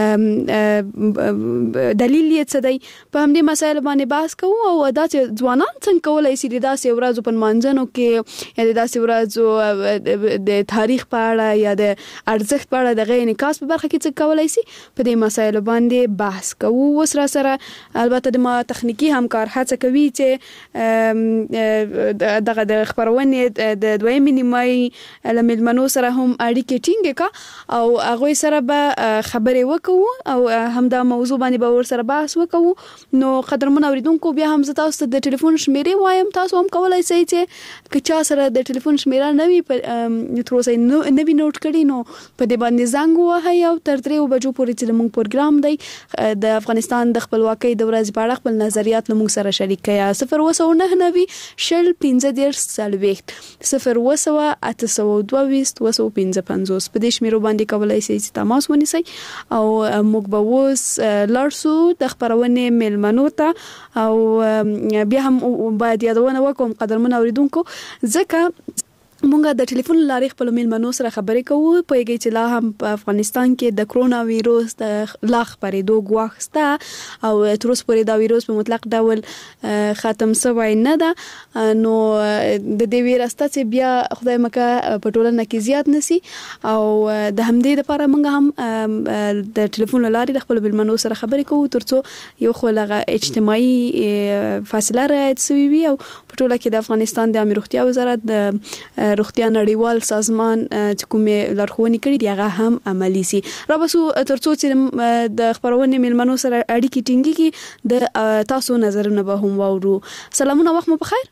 دلیل یې څه دی په همدې مسایل باندې بحث کوو او دا چې ځوانان څنګه کولای شي د داسې ورځو په منځنو کې یا د داسې ورځو د تاریخ په اړه یا د ارزښت په اړه د غیر انعکاس په برخه کې څه کولای شي په دې مسایل باندې بحث کوو وسره سره البته د ما تخنیکی همکار هڅه کوي چې دغه د خبرونه د دویمې نیمای لملمنو سره هم اړیکې ټینګه کا او هغه سره به خبرې وکړو او هم دا موضوع باندې به ور سره بحث وکړو نو قدرمن اوریدونکو بیا هم زه تاسو ته د ټلیفون شمیرې وایم تاسو هم کولای شئ چې کچا سره د ټلیفون شمیره نوي په تر اوسه نوي نوٹ کړئ نو په دې باندې زنګ وهاي او تر درې بجو پورې چې موږ پروګرام دی د افغانستان د خپلواکۍ د ورځې په اړه خپل نظریات موږ سره شریک کړئ صفر وسو نه نوي شل پنځه دېرش څلوېښت صفر اوه سوه اته سوه دوه ویشت اوه سوه پنځه پنځوس په دې شمیرو باندې کولای شئ چې تماس ونیسئ او موږ به اوس لاړ شو د خپرونې میلمنو ته او بیا هم باید یادونه وکړم قدرمن اوریدونکو ځکه مونږه د ټلیفون لارې خپل میلمنو سره خبرې کوو پوهیږئ چې لا هم په افغانستان کې د کرونا وایروس د لا خپرېدو ګواښ شته او تر اوسه پورې دا وایروس په مطلق ډول ختم شوی نه ده نو د دې ویره شته چې بیا خدای مکه په ټولنه کې زیات نسی او د همدې لپاره مونږ هم د ټلیفون لارې د خپل میلمنو سره خبرې کوو ترڅو یو خو لغه اجتماعي فاصله رعایت شوي وي او په ټوله کې د افغانستان د عامه روغتیا وزارت د روغتیا نړیوال سازمان چې کومې لارښوونې کړې دي هغه هم عملي سي. را بسو ترڅو چې د خبرونې میلمنو سره اړیکې ټینګي د تاسو نظرونه به هم واورو. سلامونه وخت مو بخیر.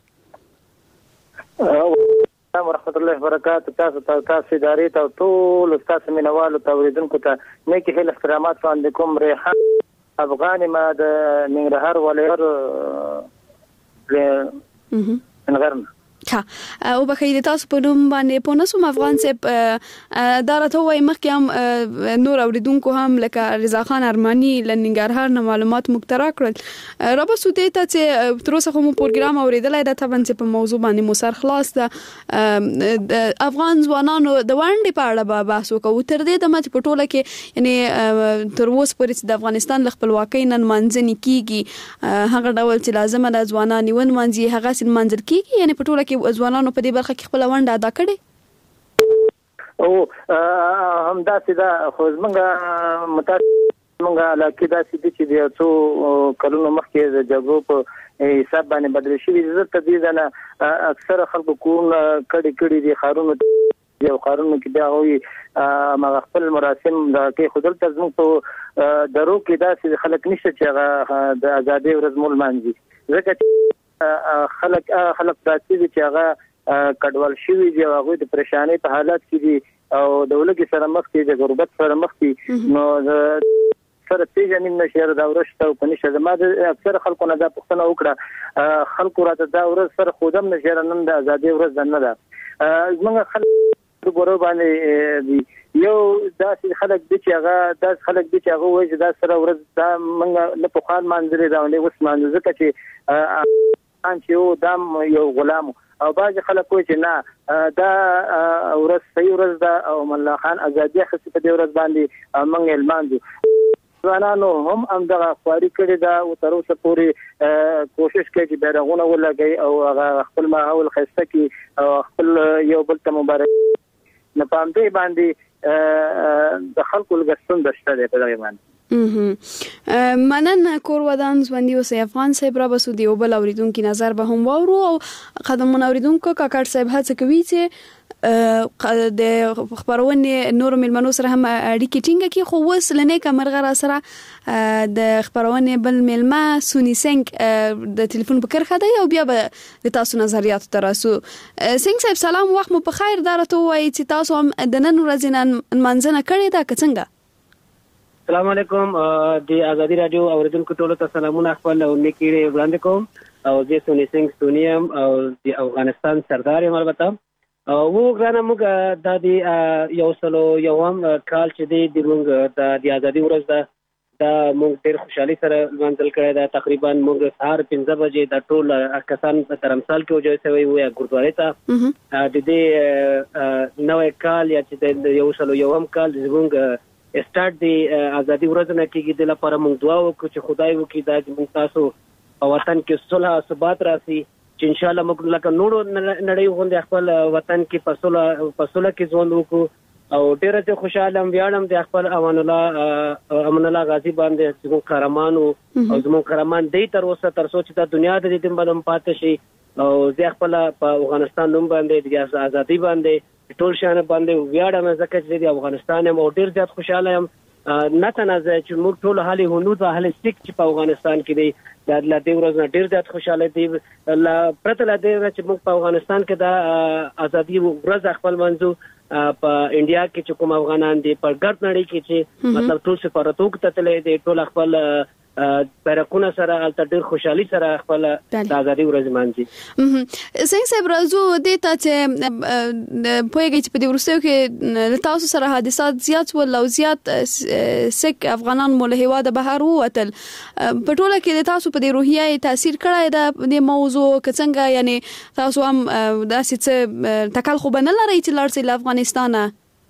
السلام ورحمت الله وبرکاته. تاسو ته تاسو ادارې ته ټول تاسو مینوالو ته اوریدونکو ته نیکی هیله احترامات وړاندې کوم. ریحان افغان ما د ننګرهار ولایت ننګرهار ها او بخیر تاسو په نوم باندې په نسوم افغان صاحب دا راته وای مخکې هم نور اوریدونکو هم لکه رضا خان ارمانی لنګرهار نه معلومات مخترع کړل را به سوته ته چې تر اوسه کوم پروګرام اوریدلای دا ته چې په موضوع باندې مو سر خلاص ده افغان ځوانانو د وړاندې په اړه به بحث وکړو تر دې د مت په ټوله کې یعنی تر اوسه پورې د افغانستان خپلواکۍ نن منځني کیږي هغه ډول چې لازمه ده ځوانان ون منځي هغه سن منځل کیږي یعنی په ټوله کې ځوانانو په دې برخه کې خپل ونډه ادا کړي او هم دا سیده خو زمونږه متاسفانه علاقه دا سیده چې د څو کلونو مخکې د جګړو په حساب باندې بدل شوی زه ته دې نه اکثر خلکو کون کړي کړي دي خارونو یو خارونو کې دا وي ما خپل مراسم دا کې خودل تزمو په درو کې دا چې خلک نشته چې هغه د ازادي ورځ مول مانځي ځکه خلک خلک داسې دي چې هغه کډوال شوي دي او هغه د پریشانۍ په حالت کې دي او د ولګي سره مخ کې د غربت سره مخ کې نو سره پیژنې نشي دا ورشته او پنځه زما د اکثر خلکو نه دا پوښتنه وکړه خلکو راته دا ورځ سره خودم نشي نن د ازادي ورځ نه ده زموږ خلک ګورو باندې یو داسې خلک دي چې هغه داس خلک دي چې هغه وایي دا سره ورځ دا موږ نه په خان منځري دا نه وس منځ ځکه چې ان چې دام یو غلام او باج خلک کوی چې نه دا ورځ صحیح ورځ ده او ملا خان ازادي خصه په دې ورځ باندې موږ اعلان ځوانانو هم همدغه خواري کړی دا او تر اوسه پورې کوشش کوي چې بیرغونه ولګي او هغه خپل ماحول خسته کی او خپل یو بل ته مبارک نه پام دی باندې د خلکو لګستون دشته دی په دغه باندې منن کور ودان ځوندي اوسې افغان صاحب را بسو دی او بل اوریدونکو نظر به هم وورو او قدمون اوریدونکو کاکړ صاحب هڅه کوي چې د خبرونه نور ملمنو سره هم اړیکې ټینګه کی خو وسلنه کمرغه را سره د خبرونه بل ملما سونی سنگ د ټلیفون په کرخه دی او بیا به د تاسو نظریات تراسو سنگ صاحب سلام وخت مو په خیر دارته وای چې تاسو هم د نن ورځې نن منځنه کړی دا څنګه السلام علیکم د ازادي رادیو اوریدونکو ټولو ته سلامونه خپل نیکی وړاندې کوم او زه سونی سنگ سونیم او د افغانستان سردار یم البته او غواړم موږ د دې یو سلو یو هم کال چې د موږ د ازادي ورځ ده دا موږ ډېر خوشحالي سره منځل کړی دا تقریبا موږ سهار پنځه بجې د ټول کسان په ترمسال کې وجوي سوی وي ګردواري ته د دې نوې کال یا چې د یو سلو یو هم کال زموږ سٹارټ دی ازادي ورځ نه کېږي د لپاره موږ دعا وکړو چې خدای وکړي دا چې موږ تاسو په وطن کې صلح او ثبات راسي چې ان شاء الله موږ لکه نورو نړۍ غونډه خپل وطن کې په صلح په صلح کې ژوند وکړو او ډېر ته خوشاله ام ویاړم د خپل امان الله امان الله غازی باندې چې موږ قهرمانو او زموږ قهرمان دی تر اوسه تر څو چې د دنیا د دې باندې پاتې شي او زه خپل په افغانستان نوم باندې د ازادي باندې ټول شان باندې ویاړم ځکه چې د افغانستان هم ډیر زیات خوشاله یم نه تنازع چې موږ ټول حالي هنود او حالي سټیک چې په افغانستان کې دی د لدې ورځ ډیر زیات خوشاله دي لا پرته لدې چې موږ په افغانستان کې د ازادي ورځ خپل منځو په انډیا کې چې کوم افغانان دي په ګرد نړۍ کې چې مطلب ټول سفارتونو ته تللي دي ټول خپل بیرقونه سره الته ډېر خوشحالي سره خپل د ازادي ورځ مانځي. څنګه صاحب راځو د ته چې پوهیږي چې په دې ورستیو کې تاسو سره حادثات زیات ول او زیات سک افغانان مول هیواده بهر ووتل په ټوله کې د تاسو په دې روحیه تاثیر کړی دا د موضوع څنګه یعنی تاسو هم داسې څه تکل خو بنل لري چې لارسي له افغانستانه؟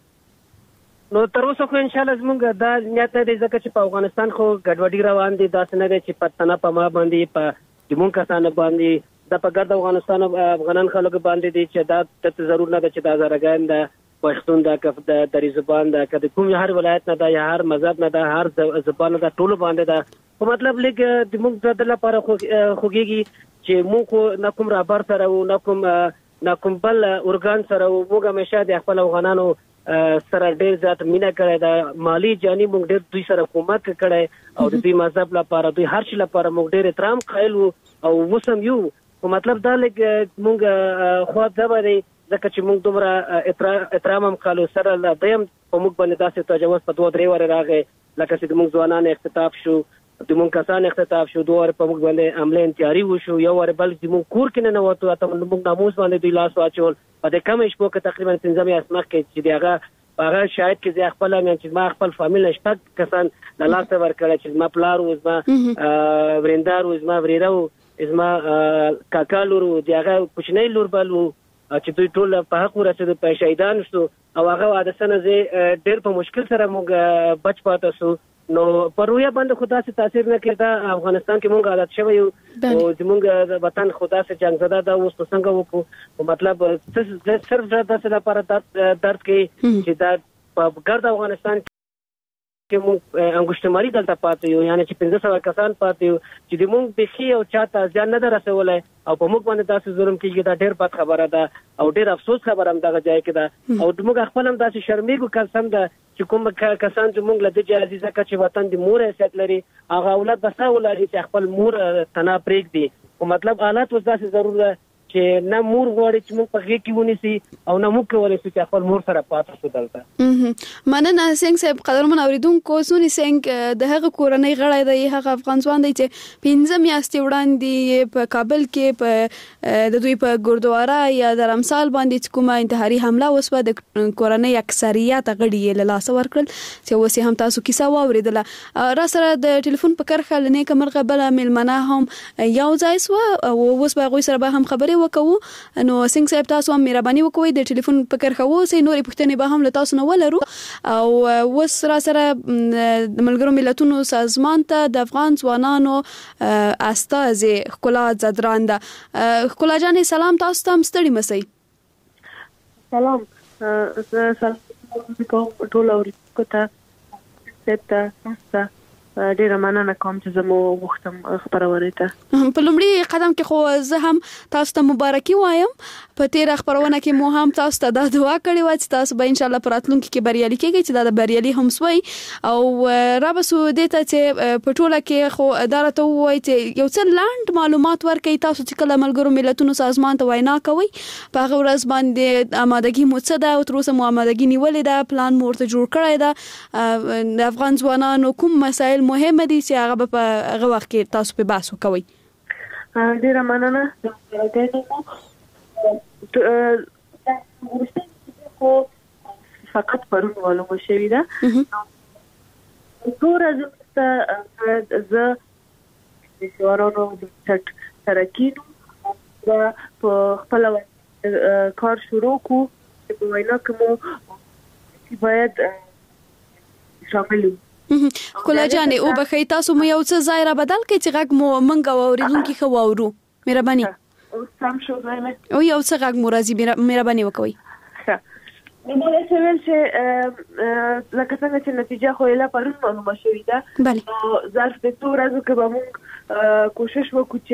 نو تر اوسه خو ان شاء الله زموږ دا نیت دی ځکه چې په افغانستان خو ګډوډي روان دي داسې نه دی چې پښتانه په ما باندې په زموږ کسانو باندې د په ګرد افغانستان افغانان خلک باندې دي چې دا ته ضرور نه ده چې دا زرګان ده پښتون ده کف د دری زبان ده کله کوم هر ولایت نه ده یا هر مذهب نه ده هر زبان ده ټول باندې ده په مطلب لګ د موږ د لپاره خوږیږي چې موږ نه کوم رابر سره او نه کوم نه کوم بل اورګان سره موږ همیشه د خپل افغانانو سره ډېر زیات مینا کړی دا مالی جاني موږ ډېر دوی سره کومک کړی او د دوی مذهب لپاره دوی هر شي لپاره موږ ډېر احترام قایل او وسم یو په مطلب دا لګ موږ خو دا باندې ځکه چې موږ دومره احترام هم کالو سره لا دیم په موږ باندې داسې تجاوز په دوه درې واره راغی لکه چې موږ ځوانان اختطاف شو د موږ کسان اختطاف شو دوه واره په موږ باندې عمله انتیاری وشو یو واره بل چې موږ کور کې نه وته ته موږ ناموس باندې دوی لاس واچول په دې کم شپو کې تقریبا پنځه مې اسمه کې چې دیغه هغه شاید کې زه خپل مې چې ما خپل فامیل شپږ کسان د لاس ورکړل چې ما پلار او ما ورندار او ما وريرو اسما کاکا لور دیغه کوچنی لور بلو چې دوی ټول په حق ورسېد په شهیدان شو او هغه عادتونه زه ډېر په مشکل سره موږ بچ پاتې شو نو پرویا باندې خدا سے تاثیر نه کړه افغانستان کې مونږ عادت شوی او زمونږ وطن خدا سے جنگ زده دا اوس څنګه وکړو مطلب صرف د څه لپاره درد کې چې دا په ګرد افغانستان کې مونږ انګشتماري دلته پاتې یو یعنی چې پنځه سوه کسان پاتې یو چې د مونږ بخي او چاته ځان نه درسولای او په موږ باندې تاسو ظلم کیږي دا ډېر بد خبره ده او ډېر افسوس خبره هم دغه ځای کې ده او موږ خپل هم داسې شرمېږو قسم ده چې کوم کسان چې موږ له دې عزیزه کا چې وطن د مور حیثیت لري هغه اولاد بسا ولري چې خپل مور تنا پرېږدي او مطلب حالات اوس داسې ضرور ده چې نه مور غواړي چې موږ په غېږ کې ونیسي او نه موږ کولی شو چې خپل مور سره پاتې شو دلته. مننه سنگ صاحب قدرمن اوریدونکو سونی سنگ د هغه کورنۍ غړی دی هغه افغان ځوان دی چې پنځه میاشتې وړاندې په کابل کې په د دوی په ګردواره یا د رمسال باندې کومه انتحاري حمله وسوه د کورنۍ اکثریت غړي یې له لاسه ورکړل چې اوس هم تاسو کیسه واوریدله را سره د ټلیفون په کرخه لنې کمرغه بل ملمنه هم یو ځای سو او اوس به غوي سره به هم خبرې وکړو نو سنگ صاحب تاسو هم مهرباني وکوي د ټلیفون په کرخه وو سي نورې پښتنې به هم له تاسو نه ولرو او وس را سره د ملګرو ملتونو سازمان ته د افغان ځوانانو استازي خلا زدران ده خلا جانې سلام تاسو ته مستړي مسئ سلام سلام کوم ټول اورېدونکو ته سپتا تاسو ډیره مننه کوم چې زمو وختم خبرونه ته په لومړي قدم کې خو زه هم تاسو ته مبارکي وایم په تیر خبرونه کې مو هم تاسو ته د دعا کړې و چې تاسو به ان شاء الله پر راتلونکي کې بریالي کېږئ چې دا د بریالي هم سوی او را به سو دې ته چې په ټوله کې خو اداره ته وایي چې یو څه لاند معلومات ورکړي تاسو چې کله ملګرو ملتونو سازمان ته وینا کوي په هغه ورځ باندې آمادګي مو څه ده او تر اوسه مو آمادګي نیولې ده پلان مو ورته جوړ کړی ده د افغان ځوانانو کوم مسایل مهمه دي چې هغه په هغه وخت کې تاسو په بحث وکوي. ډیره مننه خو فقط پرون معلومه شوې ده ټول ازمته زه د ځوانانو د چټ ترکینو دا په خپل کار شروع کو چې په وینا کوم باید شامل کولا جانې او بخی تاسو مو یو څه ځای را بدل کړئ چې غږ مو منګه واورېدونکي ښه واورو مهرباني سم شو زاینه او یو څه غږ مو راځي مهرباني وکوئ. نو مله څه ویل چې لکه څنګه چې نتیجه خو یې پرون معلومه شوې ده نو ظرف د څو ورځو کې به موږ کوشش وکړو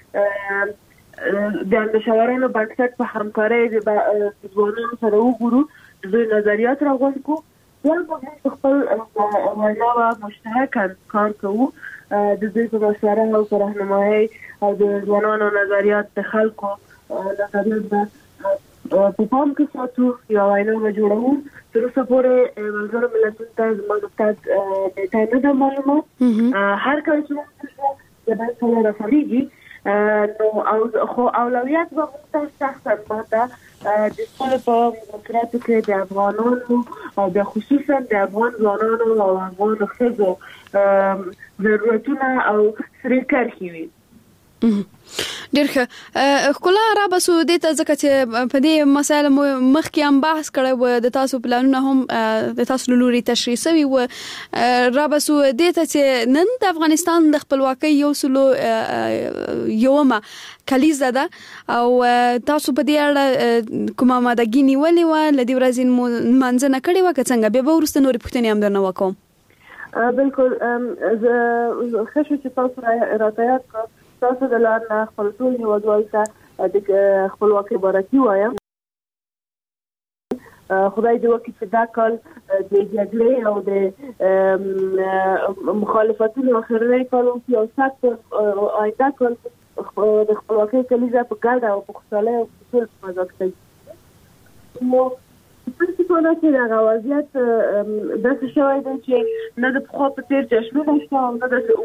چې د مشاورانو بنسټ په همکارۍ د ځوانانو سره وګورو د دوی نظریات راغونډ کړو یا موږ خپل وینا مشترکاً کار کوو د دوی په مشوره او په راهنمایي او د ځوانانو نظریات د خلکو نظریات به په پام کې ساتو یو وینا جوړو تر څو پورې ملګرو ملتونو ته زموږ د ډیټا نه د معلومات هر کله چې د بل څه راځي نو او خو اولویت به مختلف شخصا ماته د ټول په مذاکراتو کې د افغانانو او د خصوصا د افغان ځوانانو او افغان ښځو ضرورتونه او سرې کرښې وي. ډېر ښه ښکلا را بسو دې ته ځکه چې په دې مسایل مخکې هم بحث کړی و د تاسو پلانونه هم د تاسو لوري تشریح شوي و را بسو دې ته چې نن د افغانستان د خپلواکۍ یو سلو یومه کلیزه ده او تاسو په دې اړه کومه مادګي نیولې وه له دې ورځې منځنه کړې وه که څنګه بیا به وروسته نورې پوښتنې هم درنه وکړم. بالکل ښه شو چې تاسو راته یاد کړه تاسو د لار نه خپل ټول هیوادوالو ته د خپلواکۍ مبارکي وایم. خدای دې وکړي چې دا کال د جګړې او د مخالفتونو اخرنی کال وي او سخت آینده کال د خپلواکۍ کلیزه په ګډه او په خوشحالۍ او په ټول فضا کې نو څه کوله چې هغه وضعیت داسې شوی دی چې نه د پخوا په څېر جشنونه شته او نه داسې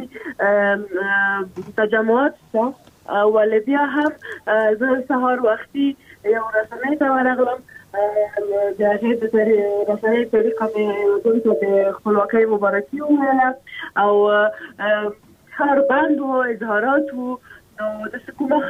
عمومي تجمعات شته. ولې بیا هم زه سهار وختي یو رسنۍ ته ورغلم د هغې د رسنۍ طریقه مې دوی ته د خپلواکۍ مبارکي وویله او ښار بند و اظهارات و نو داسې کومه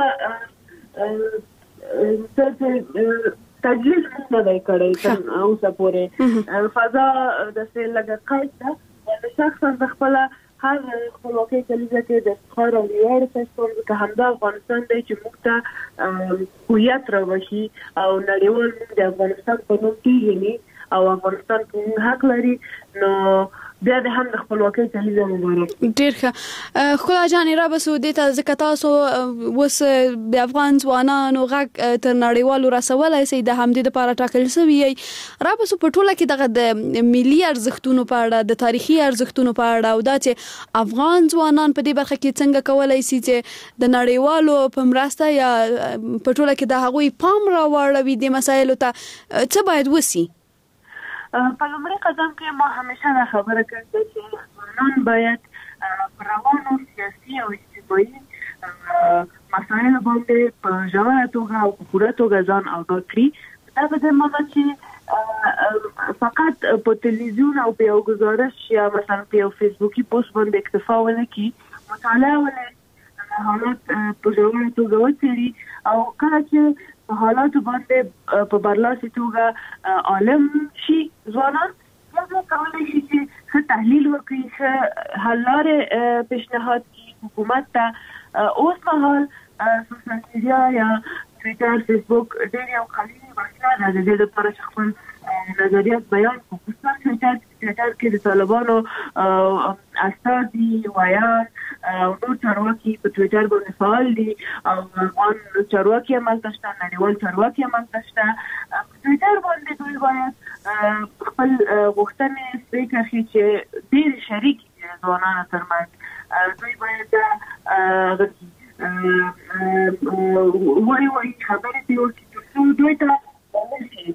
خاصه تجلیل نه دی کړی تر اوسه پورې فضا داسې لږه قید ده د شخصا د خپله هر خپلواکۍ کلیزه کې د افتخار او ویاړ احساس کوم ځکه همدا افغانستان دی چې موږ ته هویت راوبخي او نړیوال موږ د افغانستان په نوم پیژني او افغانستان په موږ حق لري نو بیا د هم د خپلواکۍ کلیزه مبارک. ډېر ښه ښکلا جانې را بسو دې ته ځکه تاسو اوس د افغان ځوانانو غږ تر نړیوالو رسولی سئ د همدې دپاره ټاکل سوي یئ را بسو په ټوله کې دغه د ملي ارزښتونو په اړه د تاریخي ارزښتونو په اړه او دا چې افغان ځوانان په دې برخه کې څنګه کولی سي چې د نړیوالو په مرسته یا په ټوله کې د هغوی پام راواړوي دې مسایلو ته څه باید وسي؟ په لومړي قدم کې ما همیشه دا خبره کړې چې افغانان باید په روانو سیاسي او اجتماعي مسایلو باندې په ژوره توګه او په پوره توګه ځان آګاه کړي. دا په دې معنی چې فقط په تلویزیون او په یو ګزارش یا مثلا په یو فیسبوکي پوسټ باندې اکتفا ونه کړي مطالعه ولري حالات په ژوره توګه وڅېړي او کله چې په حالاتو باندې په برلاسې توګه عالم شي ځوانان بیا کولی شي چې ښه تحلیل وکړي ښه حل لارې پیشنهاد کړي حکومت ته. اوس مهال سوشل میډیا یا ټویټر فیسبوک ډېر یو قوي وسیله ده د دې لپاره چې خپل نظریات بیان کړو. خصوصا ټویټر ټویټر کې د طالبانو استازي ویان او نور چارواکي په ټویټر باندې فعال دي او افغان چارواکي هم هلته شته نړیوال چارواکي هم هلته شته. په ټویټر باندې دوی باید خپل غوښتنې پرې کړي چې ډېرې شریکې دي د ځوانانو ترمنځ. دوی باید وایي وایي خبرې پرې وکړي تر څو دوی ته وشي.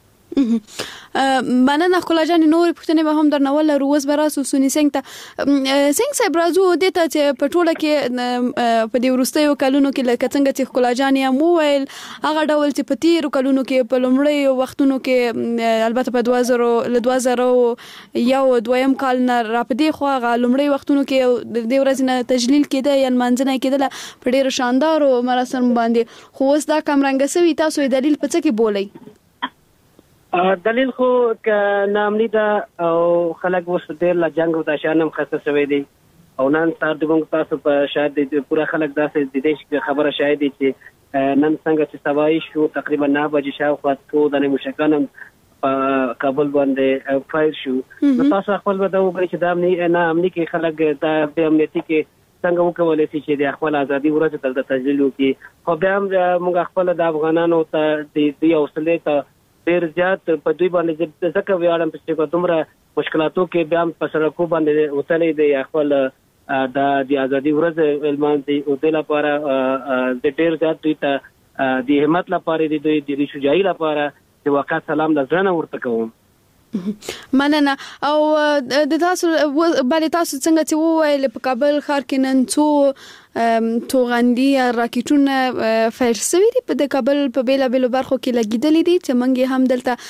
مننه ښکلا جانې نورې پوښتنې به هم درنه ولرو. اوس به راسو سوني سنګ ته. سنګ صاحب راځو دې ته چې په ټوله کې په دې وروستیو کلونو کې لکه څنګه چې ښکلا جانې هم وویل هغه ډول چې په تېرو کلونو کې په لومړیو وختونو کې البته په دوه زره له دوه زره یو دویم کال نه را په دې خوا هغه لومړی وختونو کې د دې ورځې نه تجلیل کېده یا لمانځنه کېدله په ډېرو شاندارو مراسم باندې خو اوس دا کمرنګه سوي تاسو یې دلیل په څه کې بولئ؟ دلیل خو که نامني ده او خلک اوس ډېر له جنګ او د شان هم خسته شوی دی او نن سهار د موږ تاسو په شاید پوره خلک داسې د دې خبره شاید دي چې نن څنګه چې سوای شو تقریبا نه بجې شاوخوا څو دانې موشکان هم په کابل باندې فایر شو. نو تاسو خپل به دا وګورئ چې دا نه امني کې خلک دا په امنیتي کې څنګه وکولی شي چې د خپل ازادي ورځ ته تجلیل وکړي. خو بیا هم موږ خپل د افغانانو ته د دوی حوصلې ته ډېر زیات په دوی باندې ځکه ویاړم چې په دومره مشکلاتو کې بیا هم په سړکو باندې وتلی دی خپل د ازادي ورځ لمانځي او د لپاره د ډېر زیات دوی ته د همت لپاره د دوی د شجاعي لپاره د واقع سلام د ځنه ورته کوم. مننه. او د تاسو بل تاسو څنګه چې وویل په کابل ښار کې نن څو توغندي راکټونه فایل شوي دي په د کابل په بیلا بیلو برخو کې لګیدلې دي چې موږ هم دلته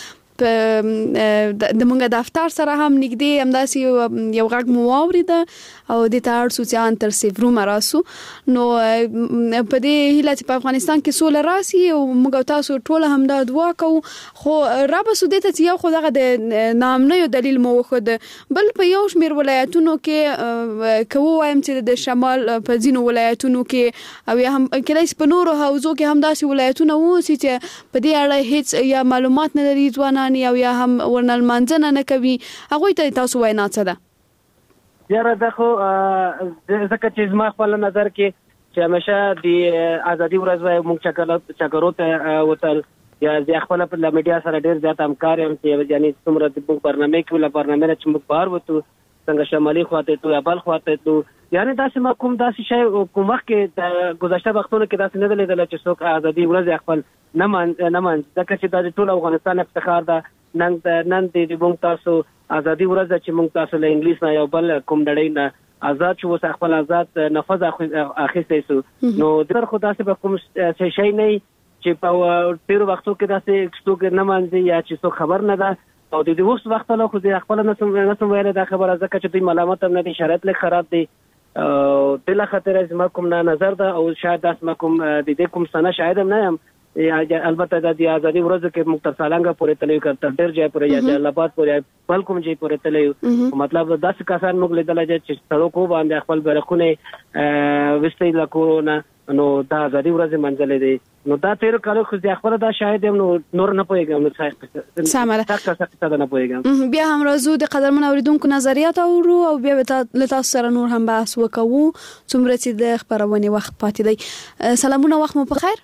د موږ دفتر سره هم نږدې همداسې یو غږ مو واوریده او د تار سوسیان تر سیفرو مراسو نو په دې هیله چې په افغانستان کې سوله راسي او موږ تاسو ټول هم دا دعا کوو. خو رب سودته چې یو خو دغه د نامنیو دلیل مو خود بل په یو شمیر ولایتونو کې کوو وایم چې د شمال په ځینو ولایتونو کې او هم کله په نورو حوزو کې هم داسې ولایتونه وو چې په دې اړه هیڅ یا معلومات نه لري ځوانان او یا هم ورنل منځنه نه کوي. هغه ته تاسو وینا څه ده؟ یاره دا خو ځکه چې زما خپل نظر کې چې همیشه د ازادي ورځ موږ چکر چکرو ته وتل یا د خپل په میډیا سره ډیر زیات همکار یم چې یعنی څومره د موږ برنامه کې ولا برنامه چې موږ بار وته څنګه شمالي خواته ته یا بل خواته ته یعنی داسې ما کوم داسې شی کوم وخت کې گذشته وختونو کې داسې نه لیدل چې څوک ازادي ورځ خپل نه مان نه مان ځکه چې د ټول افغانستان افتخار ده. نن نن د موږ تاسو ازادي ورځ چې موږ تاسو له انګلیس نه یو بل کوم ډړې نه آزاد شو څخه خپل آزاد نفذ اخیسته سو نو در خو داسې به کوم شي نه چې په ډیرو وختو کې داسې څوک نه مانځي یا چې څوک خبر نه ده او د دې وخت وخت له خو د خپل نسم نسم ویل دا خبره ځکه چې دوی ملامت هم نه دي شرایط له خراب دي او بل خاطر از ما کوم نه نظر ده او شاید داس ما کوم د دې کوم سنه شاید هم نه یم البته د ازادي ورځ کې مختار سالنګ پورې تلې کړ تر ځای پورې یا جلالاباد پورې بل کوم ځای پورې تلې مطلب داس کسان موږ لیدل چې سړکو باندې خپل برخونه وستې لا کورونا نو دا ازادي ورځ منځلې دي نو دا تیر کالو خو ځای خپل دا شاید نو نور نه پويګم نو څه سمره څه نه پويګم. بیا هم راځو د قدرمن اوریدونکو نظریات اورو او بیا له تاسو سره نور هم بحث وکړو څومره چې د خبرونه وخت پاتې دی. سلامونه وخت مو په خیر.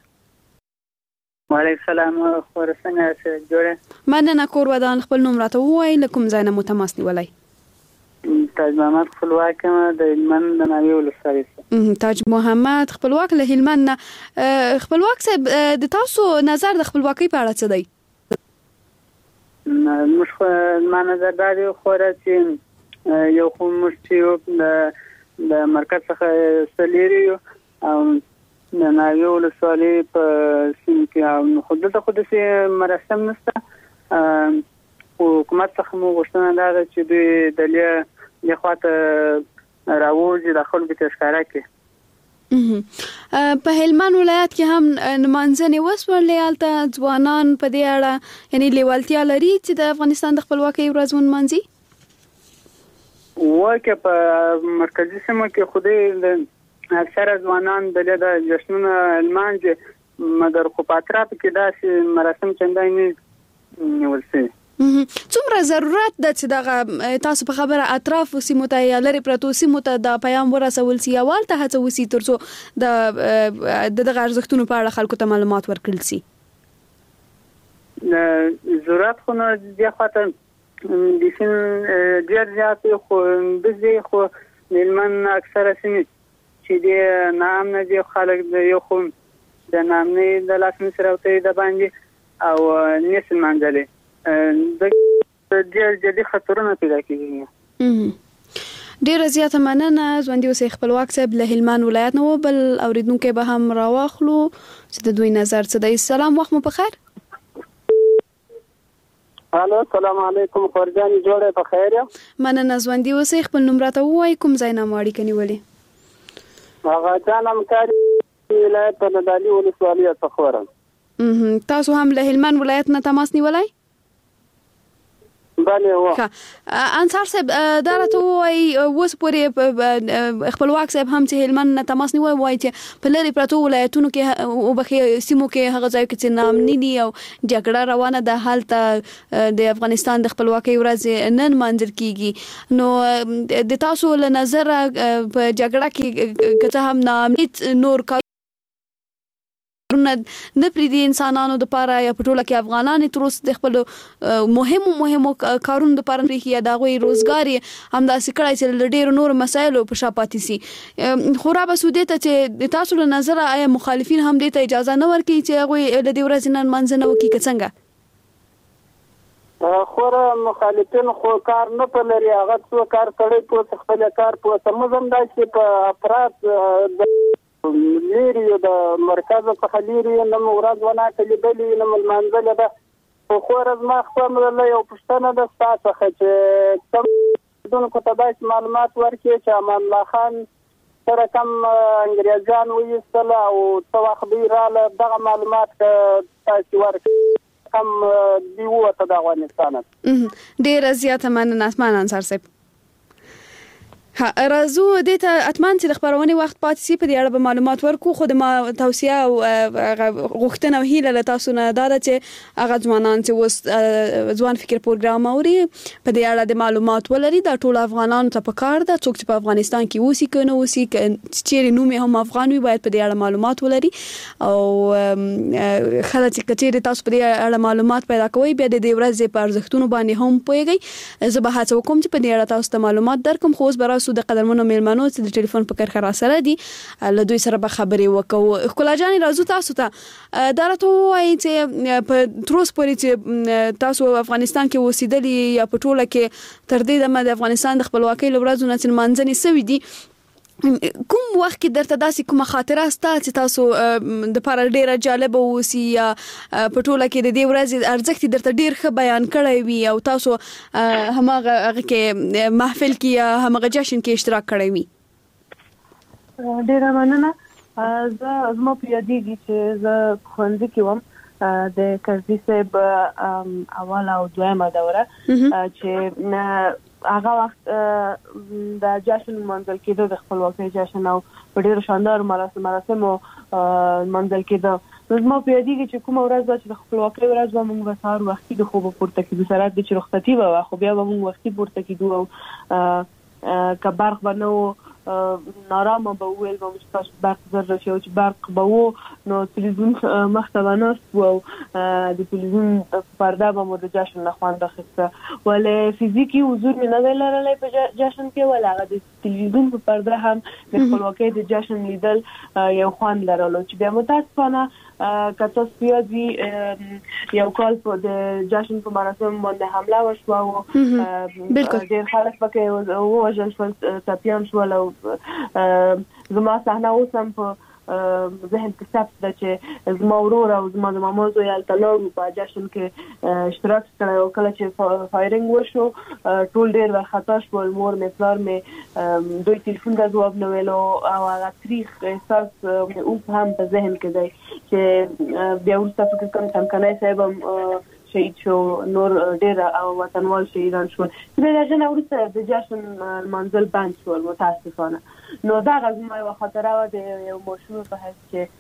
وعلیکم السلام خو څنګه جوړه مننه کور ودان خپل نوم راته وای لکم زاینه متماس نیولای. تاج محمد خپلواک د هلمند د ناوې ولسوالۍ. تاج محمد خپلواک له هلمند نه خپلواک صاحب د تاسو نظر د خپلواکۍ په اړه څه دی؟ موږ ما نظر دا دی خو چې یو خو موږ چې د مرکز څخه سلیری او د ناوې ولسوالۍ په سیمه کې او خو دلته خو داسې مراسم نشته. حکومت څخه مو غوښتنه دا ده چې دوی د دې خواته راوځي د خلکو ته ښکاره کړي. په هلمند ولایت کې هم نمانځنې وسولې هلته ځوانان په دې اړه یعنی لیوالتیا لري چې د افغانستان د خپلواکۍ ورځ ونمانځي؟ وکه په مرکزي سیمه کې خو اکثره ځوانان د دې جشنونو لمانځي مګر خو په اطراف کې داسې مراسم چندانې نه نیول شوي. څومره ضرورت ده چې دغه تاسو په خبره اطراف سیمو ته یا لرې پرتو سیمو ته د پیغام ورسول سي اول ته هڅه وسی ترڅو د دغه ارزښتونو په اړه خلکو ته معلومات ورکړل سي؟ ضرورت خو نه دی خاطر د سین ډیر زیات خو د دې خو ملمن اکثره سیمې چې د نام نه دی خلک د یو خو د نام نه د لاس سره وته د باندې او نس منځلې د ډیر جدي خطرونه پیدا کیږي. ډیر زیاته مننه ژوندۍ اوسئ خپلواک صاحب له هلمند ولایت نو بل اوریدونکو به هم راواخلو چې د دوی نظر څه دی. سلام وخت مو په خیر. الو السلام علیکم خورجان جوړه په خیر یم. مننه ژوندۍ اوسئ خپل نوم راته ووایئ کوم ځای نه مو اړیکه نیولې؟ هغه جانم کاری ولایت په ندالي ولسوالۍ څخه خورم. تاسو هم له هلمند ولایت نه تماس نیولای؟ بله و. انصار صاحب دا راته وایي اوس پورې خپلواک صاحب هم چې هلمند نه تماس نیوي وایي چې په لرې پرتو ولایتونو کې او بخې سیمو کې هغه ځای کې چې نامني دي او جګړه روانه ده هلته د افغانستان د خپلواکۍ ورځ نن منځل کیږي. نو د تاسو له نظر په جګړه کې که هم نامني نور نه پریدي انسانانو د پاره یا پټوله کې افغانان تر اوسه د خپل مهمو مهمو کارونو د پاره لري یا د غوي روزګار هم د سکړای چې ډېر نور مسایلو په شاپاتي سي خو را بسوده ته چې تاسو له نظر آیا مخالفین هم دې ته اجازه نه ورکړي چې غوي د دې ورځې نن منځنه وکي څنګه خور مخالفین خو کار نه په لري هغه څو کار کړي په خپل کار په سمزم دا چې په افراد د لیری د مرکز څخه لیری نه مراد ونه کړي بلې نه منځل ده خو خور از ما خپل له یو پښتنه د تاسو چې کوم دونکو ته داس معلومات ورکړي چې امان الله خان سره کوم انګریزان ویستل او څو خبره دغه معلومات تاسو ورکړي هم دی وته د افغانستان ډیر زیاته مننه اسمان انصار صاحب ها راځو د ته اتمان چې د خبرونه وخت پاتې سي په دې اړه به معلومات ورکو خو د ما توصيه او غوښتنه او هیله له تاسو نه دا چې هغه ځوانان چې وس ځوان فکر پروګرام اوري په دې اړه د معلومات ولري دا ټول افغانانو ته پکار ده څوک چې په افغانستان کې اوسي کنه اوسي چې نوم هم افغان وي باید په دې اړه معلومات ولري او خلک چې تاسو په دې اړه معلومات پیدا کوي بیا د دې ورځې په ارزښتونو باندې هم پوهیږئ زه به هڅه وکم چې په دې اړه تاسو ته معلومات درکم خو اوس برا سو د قدرمنو میلمنو چې د ټلیفون په کرخه را سره دي له دوی سره به خبرې وکړو خپل جاني راځو تاسو ته دا راته وایي چې په تروس پورې چې تاسو افغانستان کې اوسېدلي یا په ټوله کې تر دې د افغانستان د خپلواکۍ لورځو نه چې منځني سوي دي کوم وخت کې درته داسې کومه خاطره ستا چې تاسو د لپاره ډیره جالب اوسي یا په ټوله کې د دې ورځې ارزښت درته ډیر ښه بیان کړی وي او تاسو هماغه هغه کې محفل کې یا هماغه جشن کې اشتراک کړی وي ډیره مننه زه زما په یادېږي چې زه ښوونځي کې وم د کرزي صاحب اول او دویمه دوره چې هغه وخت د جشن منځل کېدو د خپلواکۍ جشن او په ډېر شاندار مراسم مراسمو منځل کېدو نو زما په یادېږي چې کومه ورځ چې د خپلواکۍ ورځ به موږ به سهار وختي د خوبه پورته کېدو سره د چې رخصتي به وه خو بیا به موږ وختي پورته کېدو او که برق به نه و نارامه به وویل به موږ تاسو برق زر راشي او چې برق به و نو تلویزیون مخته به ناست و او د تلویزیون پرده به مو د جشن نه خوند اخیسته ولې فزیکي حضور مې نه دی لرلی په جشن کې ولې هغه د تلویزیون په پرده هم د خپلواکۍ د جشن لیدل یو خوند لرلو چې بیا متاسفانه که تاسو یادوي یو کال په د جشن په مراسم باندې حمله وشوه او ډېر خلک پکې ووژل شول ټپیان شول او زما صحنه اوس هم په ذهن کې ثبت ده چې زما ورور او زما د ماما زوی هلته لاړو په جشن کې اشتراک کړی او کله چې فایرنګ وشو ټول ډېر وارخطا شول مور مې پلار مې دوی تلیفون ته ځواب نه ویلو او هغه تریخ احساس اوس هم په ذهن کې دی چې بیا وروسته فکر کوم څمکنی صاحب هم شهید شو نور ډېر وطنوال شهیدان شول چې بیا د جشن وروسته د جشن لمانځل بند شول متاسفانه نو دغه زما یوه خاطره وه د یو ماشوم په حیث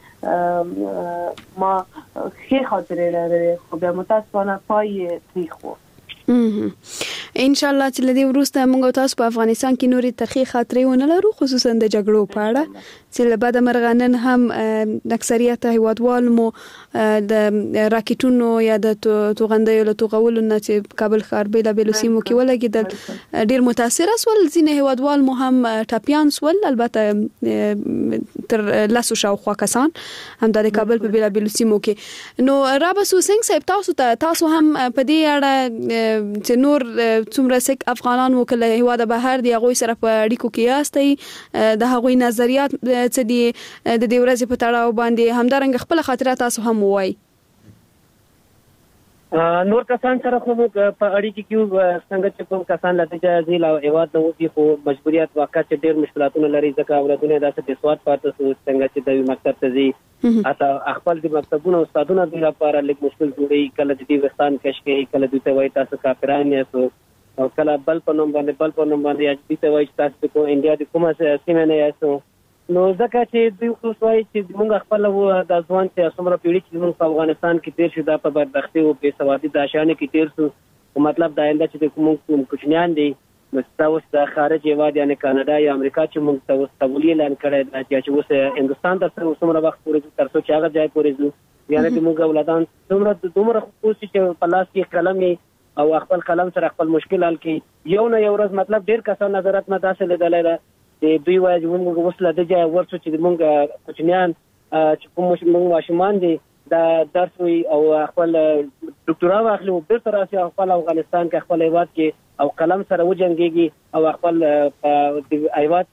چې ما ښې خاطرې لرلې خو بیا متاسفانه پای یې تریخ و ان شاء الله چې لدی وروسته موږ تاسو په افغانستان کې نوري ترخی خاطرې ونه لرو خصوصا د جګړو په اړه چې له بعد مرغانن هم اکثریت هیوادوال مو د راکټونو یا د توغندیو له توغولو نه چې کابل ښار بیل بیل سیمو کې ولګیدل ډیر متاثر اسول ځینې هیوادوال مو هم ټاپیان سول البته تر لاسو شاوخوا کسان هم د کابل په بیل بیل سیمو کې نو رابسو سنگ صاحب تاسو ته تاسو هم په دې اړه چې نور څومره سک افغانان وکړي هیواد بهر دی هغه سره په اړیکو کې یاستئ د هغوی نظریات څه دي د دې ورځې په تړاو باندې همدارنګ خپل خاطرات تاسو هم وایي نور کسان سره خو په اړیکې کې څنګه چې کوم کسان له تجازي لا هیواد نه وځي خو مجبوریت واقع چې ډېر مشکلاتونه لري ځکه اولادونه داسې د سواد پاتې سو څنګه چې د مکتب ته ځي اته خپل د مکتبونو استادونه د لپاره لیک مشکل جوړي کله د دې وستان کش کوي کله د ته وای تاسو کافران یې او کله بل په نوم باندې بل په نوم باندې اچ دې وای تاسو کو انډیا د کومه سیمه نه یاسو نو ځکه چې دوی خو وایي چې موږ خپل د ځوان چې څومره پیړۍ چې موږ په افغانستان کې تیر شو دا په بدبختي او بې سوادي د شان کې تیر شو او مطلب دا انده چې کوم کوم کوچنیان دي مستوس د خارج هیواد یعنی کاناډا یا امریکا چې موږ ته وسولی اعلان کړی دا چې اوس هندستان ته څومره وخت پورې تر څو چې هغه ځای پورې ځو یعنی چې موږ اولادان څومره دومره خصوصي چې په لاس کې قلم او خپل قلم سره خپل مشکل حل کړي یو نه یو ورځ مطلب ډیر کسان نظارت نه تاسو لیدلای دا چې دوی وایي موږ اوس لا د ځای ورڅ چې موږ کوچنیان چې کوم موږ ماشومان دي دا درس وي او خپل ډاکټرا واخلي او بیرته راشي خپل افغانستان کې خپل هیواد کې او قلم سره وجنګيږي او خپل هیواد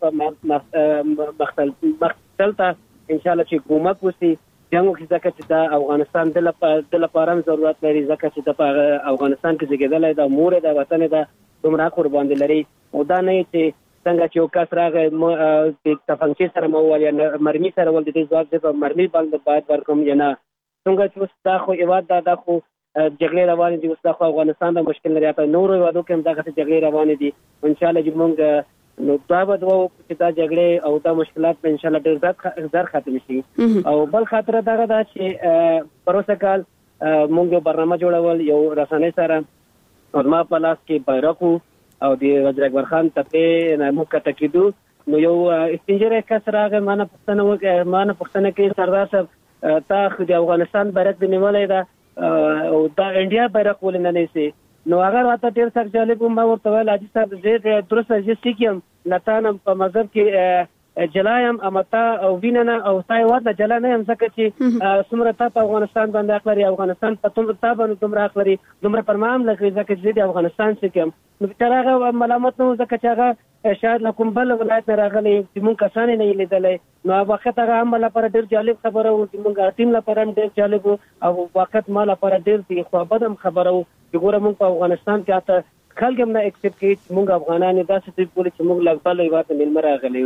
په مختل مختلته ان شاء الله چې کومک وسی جنګ کې ځکه چې دا افغانستان د لپاره لپاره ضرورت لري ځکه چې د افغانستان کې زیږیدل دا مور د وطن د دومره قربان دي لري او دا نه چې څنګه چې یو کس راغی د تفنګ سره مو وایي مرمي سره ول د دې ځواب د مرمي باندې باید ورکوم یا نه څنګه چې اوس دا خو هیواد دا د خو جګړې روانې دي اوس دا خو افغانستان د مشکل لري په نورو هیوادو کې هم دا جګړې روانې دي ان شاء الله چې موږ نو دا به دوه چې دا جګړې او دا مشکلات په ان شاء الله ډېر زر ختم شي او بل خاطر دا دا چې پروسه کال موږ برنامه جوړول یو رسنۍ سره او ما په لاس کې بیرغ او د وزیر اکبر خان ته نه موږ کتکیدو نو یو استنجره کس راغی ما نه پښتنه وکړه ما نه پښتنه کې سردار صاحب تا خو د افغانستان بیرغ د نیولې ده او دا انډیا بیرغ ولې نه نیسي نو هغه راته ډېر سخت جالب ما ورته ویل حاجي صاحب زه درسته چې سیکم لتانم په مذهب کې جلایم امتا او ویننه او تای واده جلا نه هم ځکه چې څومره تا په افغانستان باندې اخلي افغانستان په توم تا باندې دومره اخلي دومره پرمام لګي ځکه چې د افغانستان سیکم نو تر هغه ملامت نو ځکه چې هغه شاید لکم بل ولایت راغلي چې مونږ کسان نه لیدلې نو وخت هغه عمل لپاره ډېر جالب خبره و چې مونږ ټیم لپاره ډېر جالب او وخت مال لپاره ډېر دی خو بدم خبره و چې ګوره مونږ په افغانستان کې اته خلک هم نه اکسپټ کوي چې موږ افغانان داسې دی بولي چې موږ لږ هیواد ته ملمر راغلي یو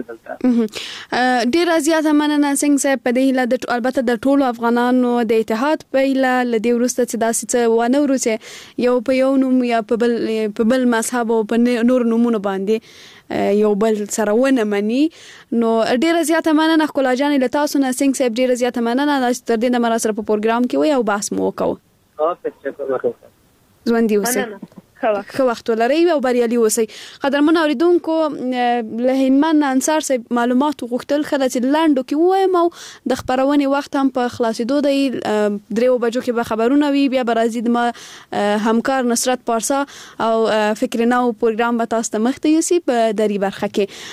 دلته ډېر زیات مننه سنگ صاحب په دې هیله د البته د ټولو افغانانو د اتحاد په هیله لدی ورسته چې داسې څه ونه ورسه یو په یو نوم یا په بل په بل مذهب او په نور نومونو باندې یو بل سره ونه مني نو ډېر زیات مننه خپل جان له تاسو نه سنگ صاحب ډېر زیات مننه تر دې د مراسم په پروګرام کې وي او بحث مو وکاو او تشکر ژوند دی اوسه خو وخت ولري او بریالي اوسئ قدرمن اوریدونکو له هنمن انصار سه معلومات غوښتل خله چې لاندو کې وایم او د خبرونې وخت هم په خلاصېدو دی دریو بجو کې به خبرونه وي بیا برازي د ما همکار نصرت پارسا او فکر نو پروګرام به تاسو ته مخته یوسي په دری برخه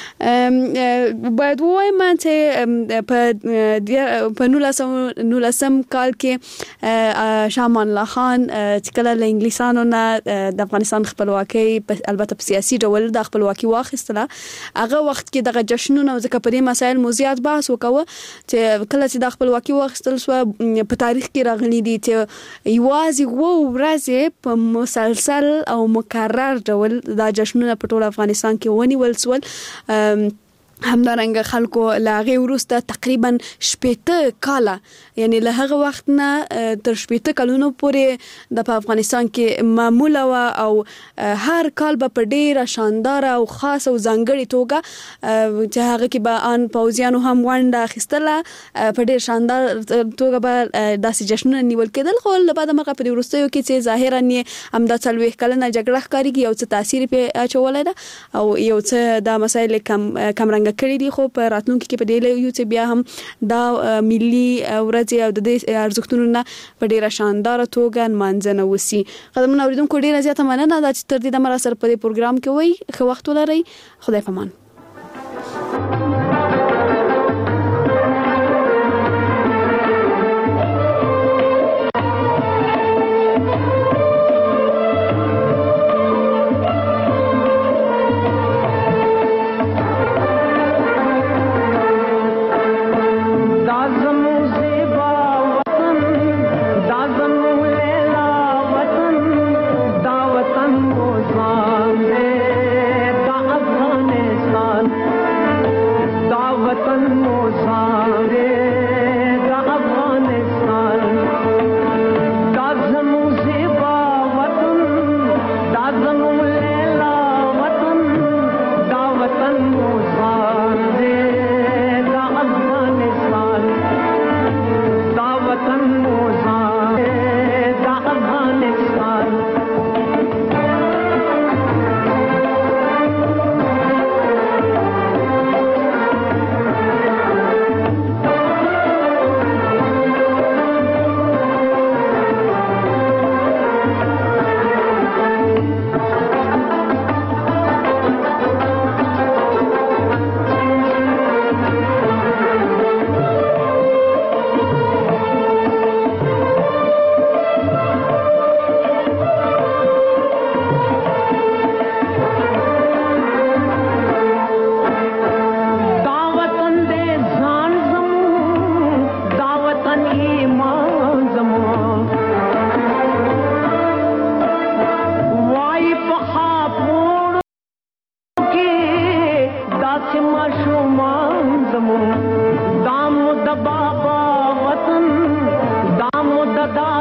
کې باید وایم چې په په نولسم کال کې شامان الله خان چې کله له انګلیسانو نه د افغانستان خپلواکي البته په سیاسي ډول د خپلواکي واخیستله هغه وخت کې دغه جشنونه ځکه په دې مسایل موزیات بحث وکاوه چې کله چې د خپلواکي واخیستل سو په تاریخ کې راغلي دي چې یوازې وو ورځې په مسلسل او مکرر ډول د جشنونه په ټول افغانستان کې ونیول سول همدارنګه خلکو لاغه ورسته تقریبا شپږ کاله یعنی له هغه وخت نه تر شپږ کلونو پورې د افغانستان کې معمول او هر کال به په ډیره شاندار او خاص او ځانګړي توګه چې هغه کې به ان پوزیانو هم ونده اخیستله په ډیر شاندار توګه به داسې جشنونه نیول کېدل خو له بعد مګه په ورستیو کې چې ظاهرا یې هم د څلوي کلنه جګړه ښکاریږي او څه تاثیر په اچولای ده او یو څه د مسایل کم کمرنګ کړی دي خو په راتلونکي کې په دې یو چې بیا هم دا ملي ورځ او د دې ارزښتونو نه په ډیره شاندار توګه منځنه وسی قدمونه اوریدونکو ډیره زیاته مننه دا چې تر دې د مراسم په دې پروګرام کې وای خو وخت ولري خدای پامان Afghanistan داسې ماشومان زمون دامو د بابا وطن دامو د دا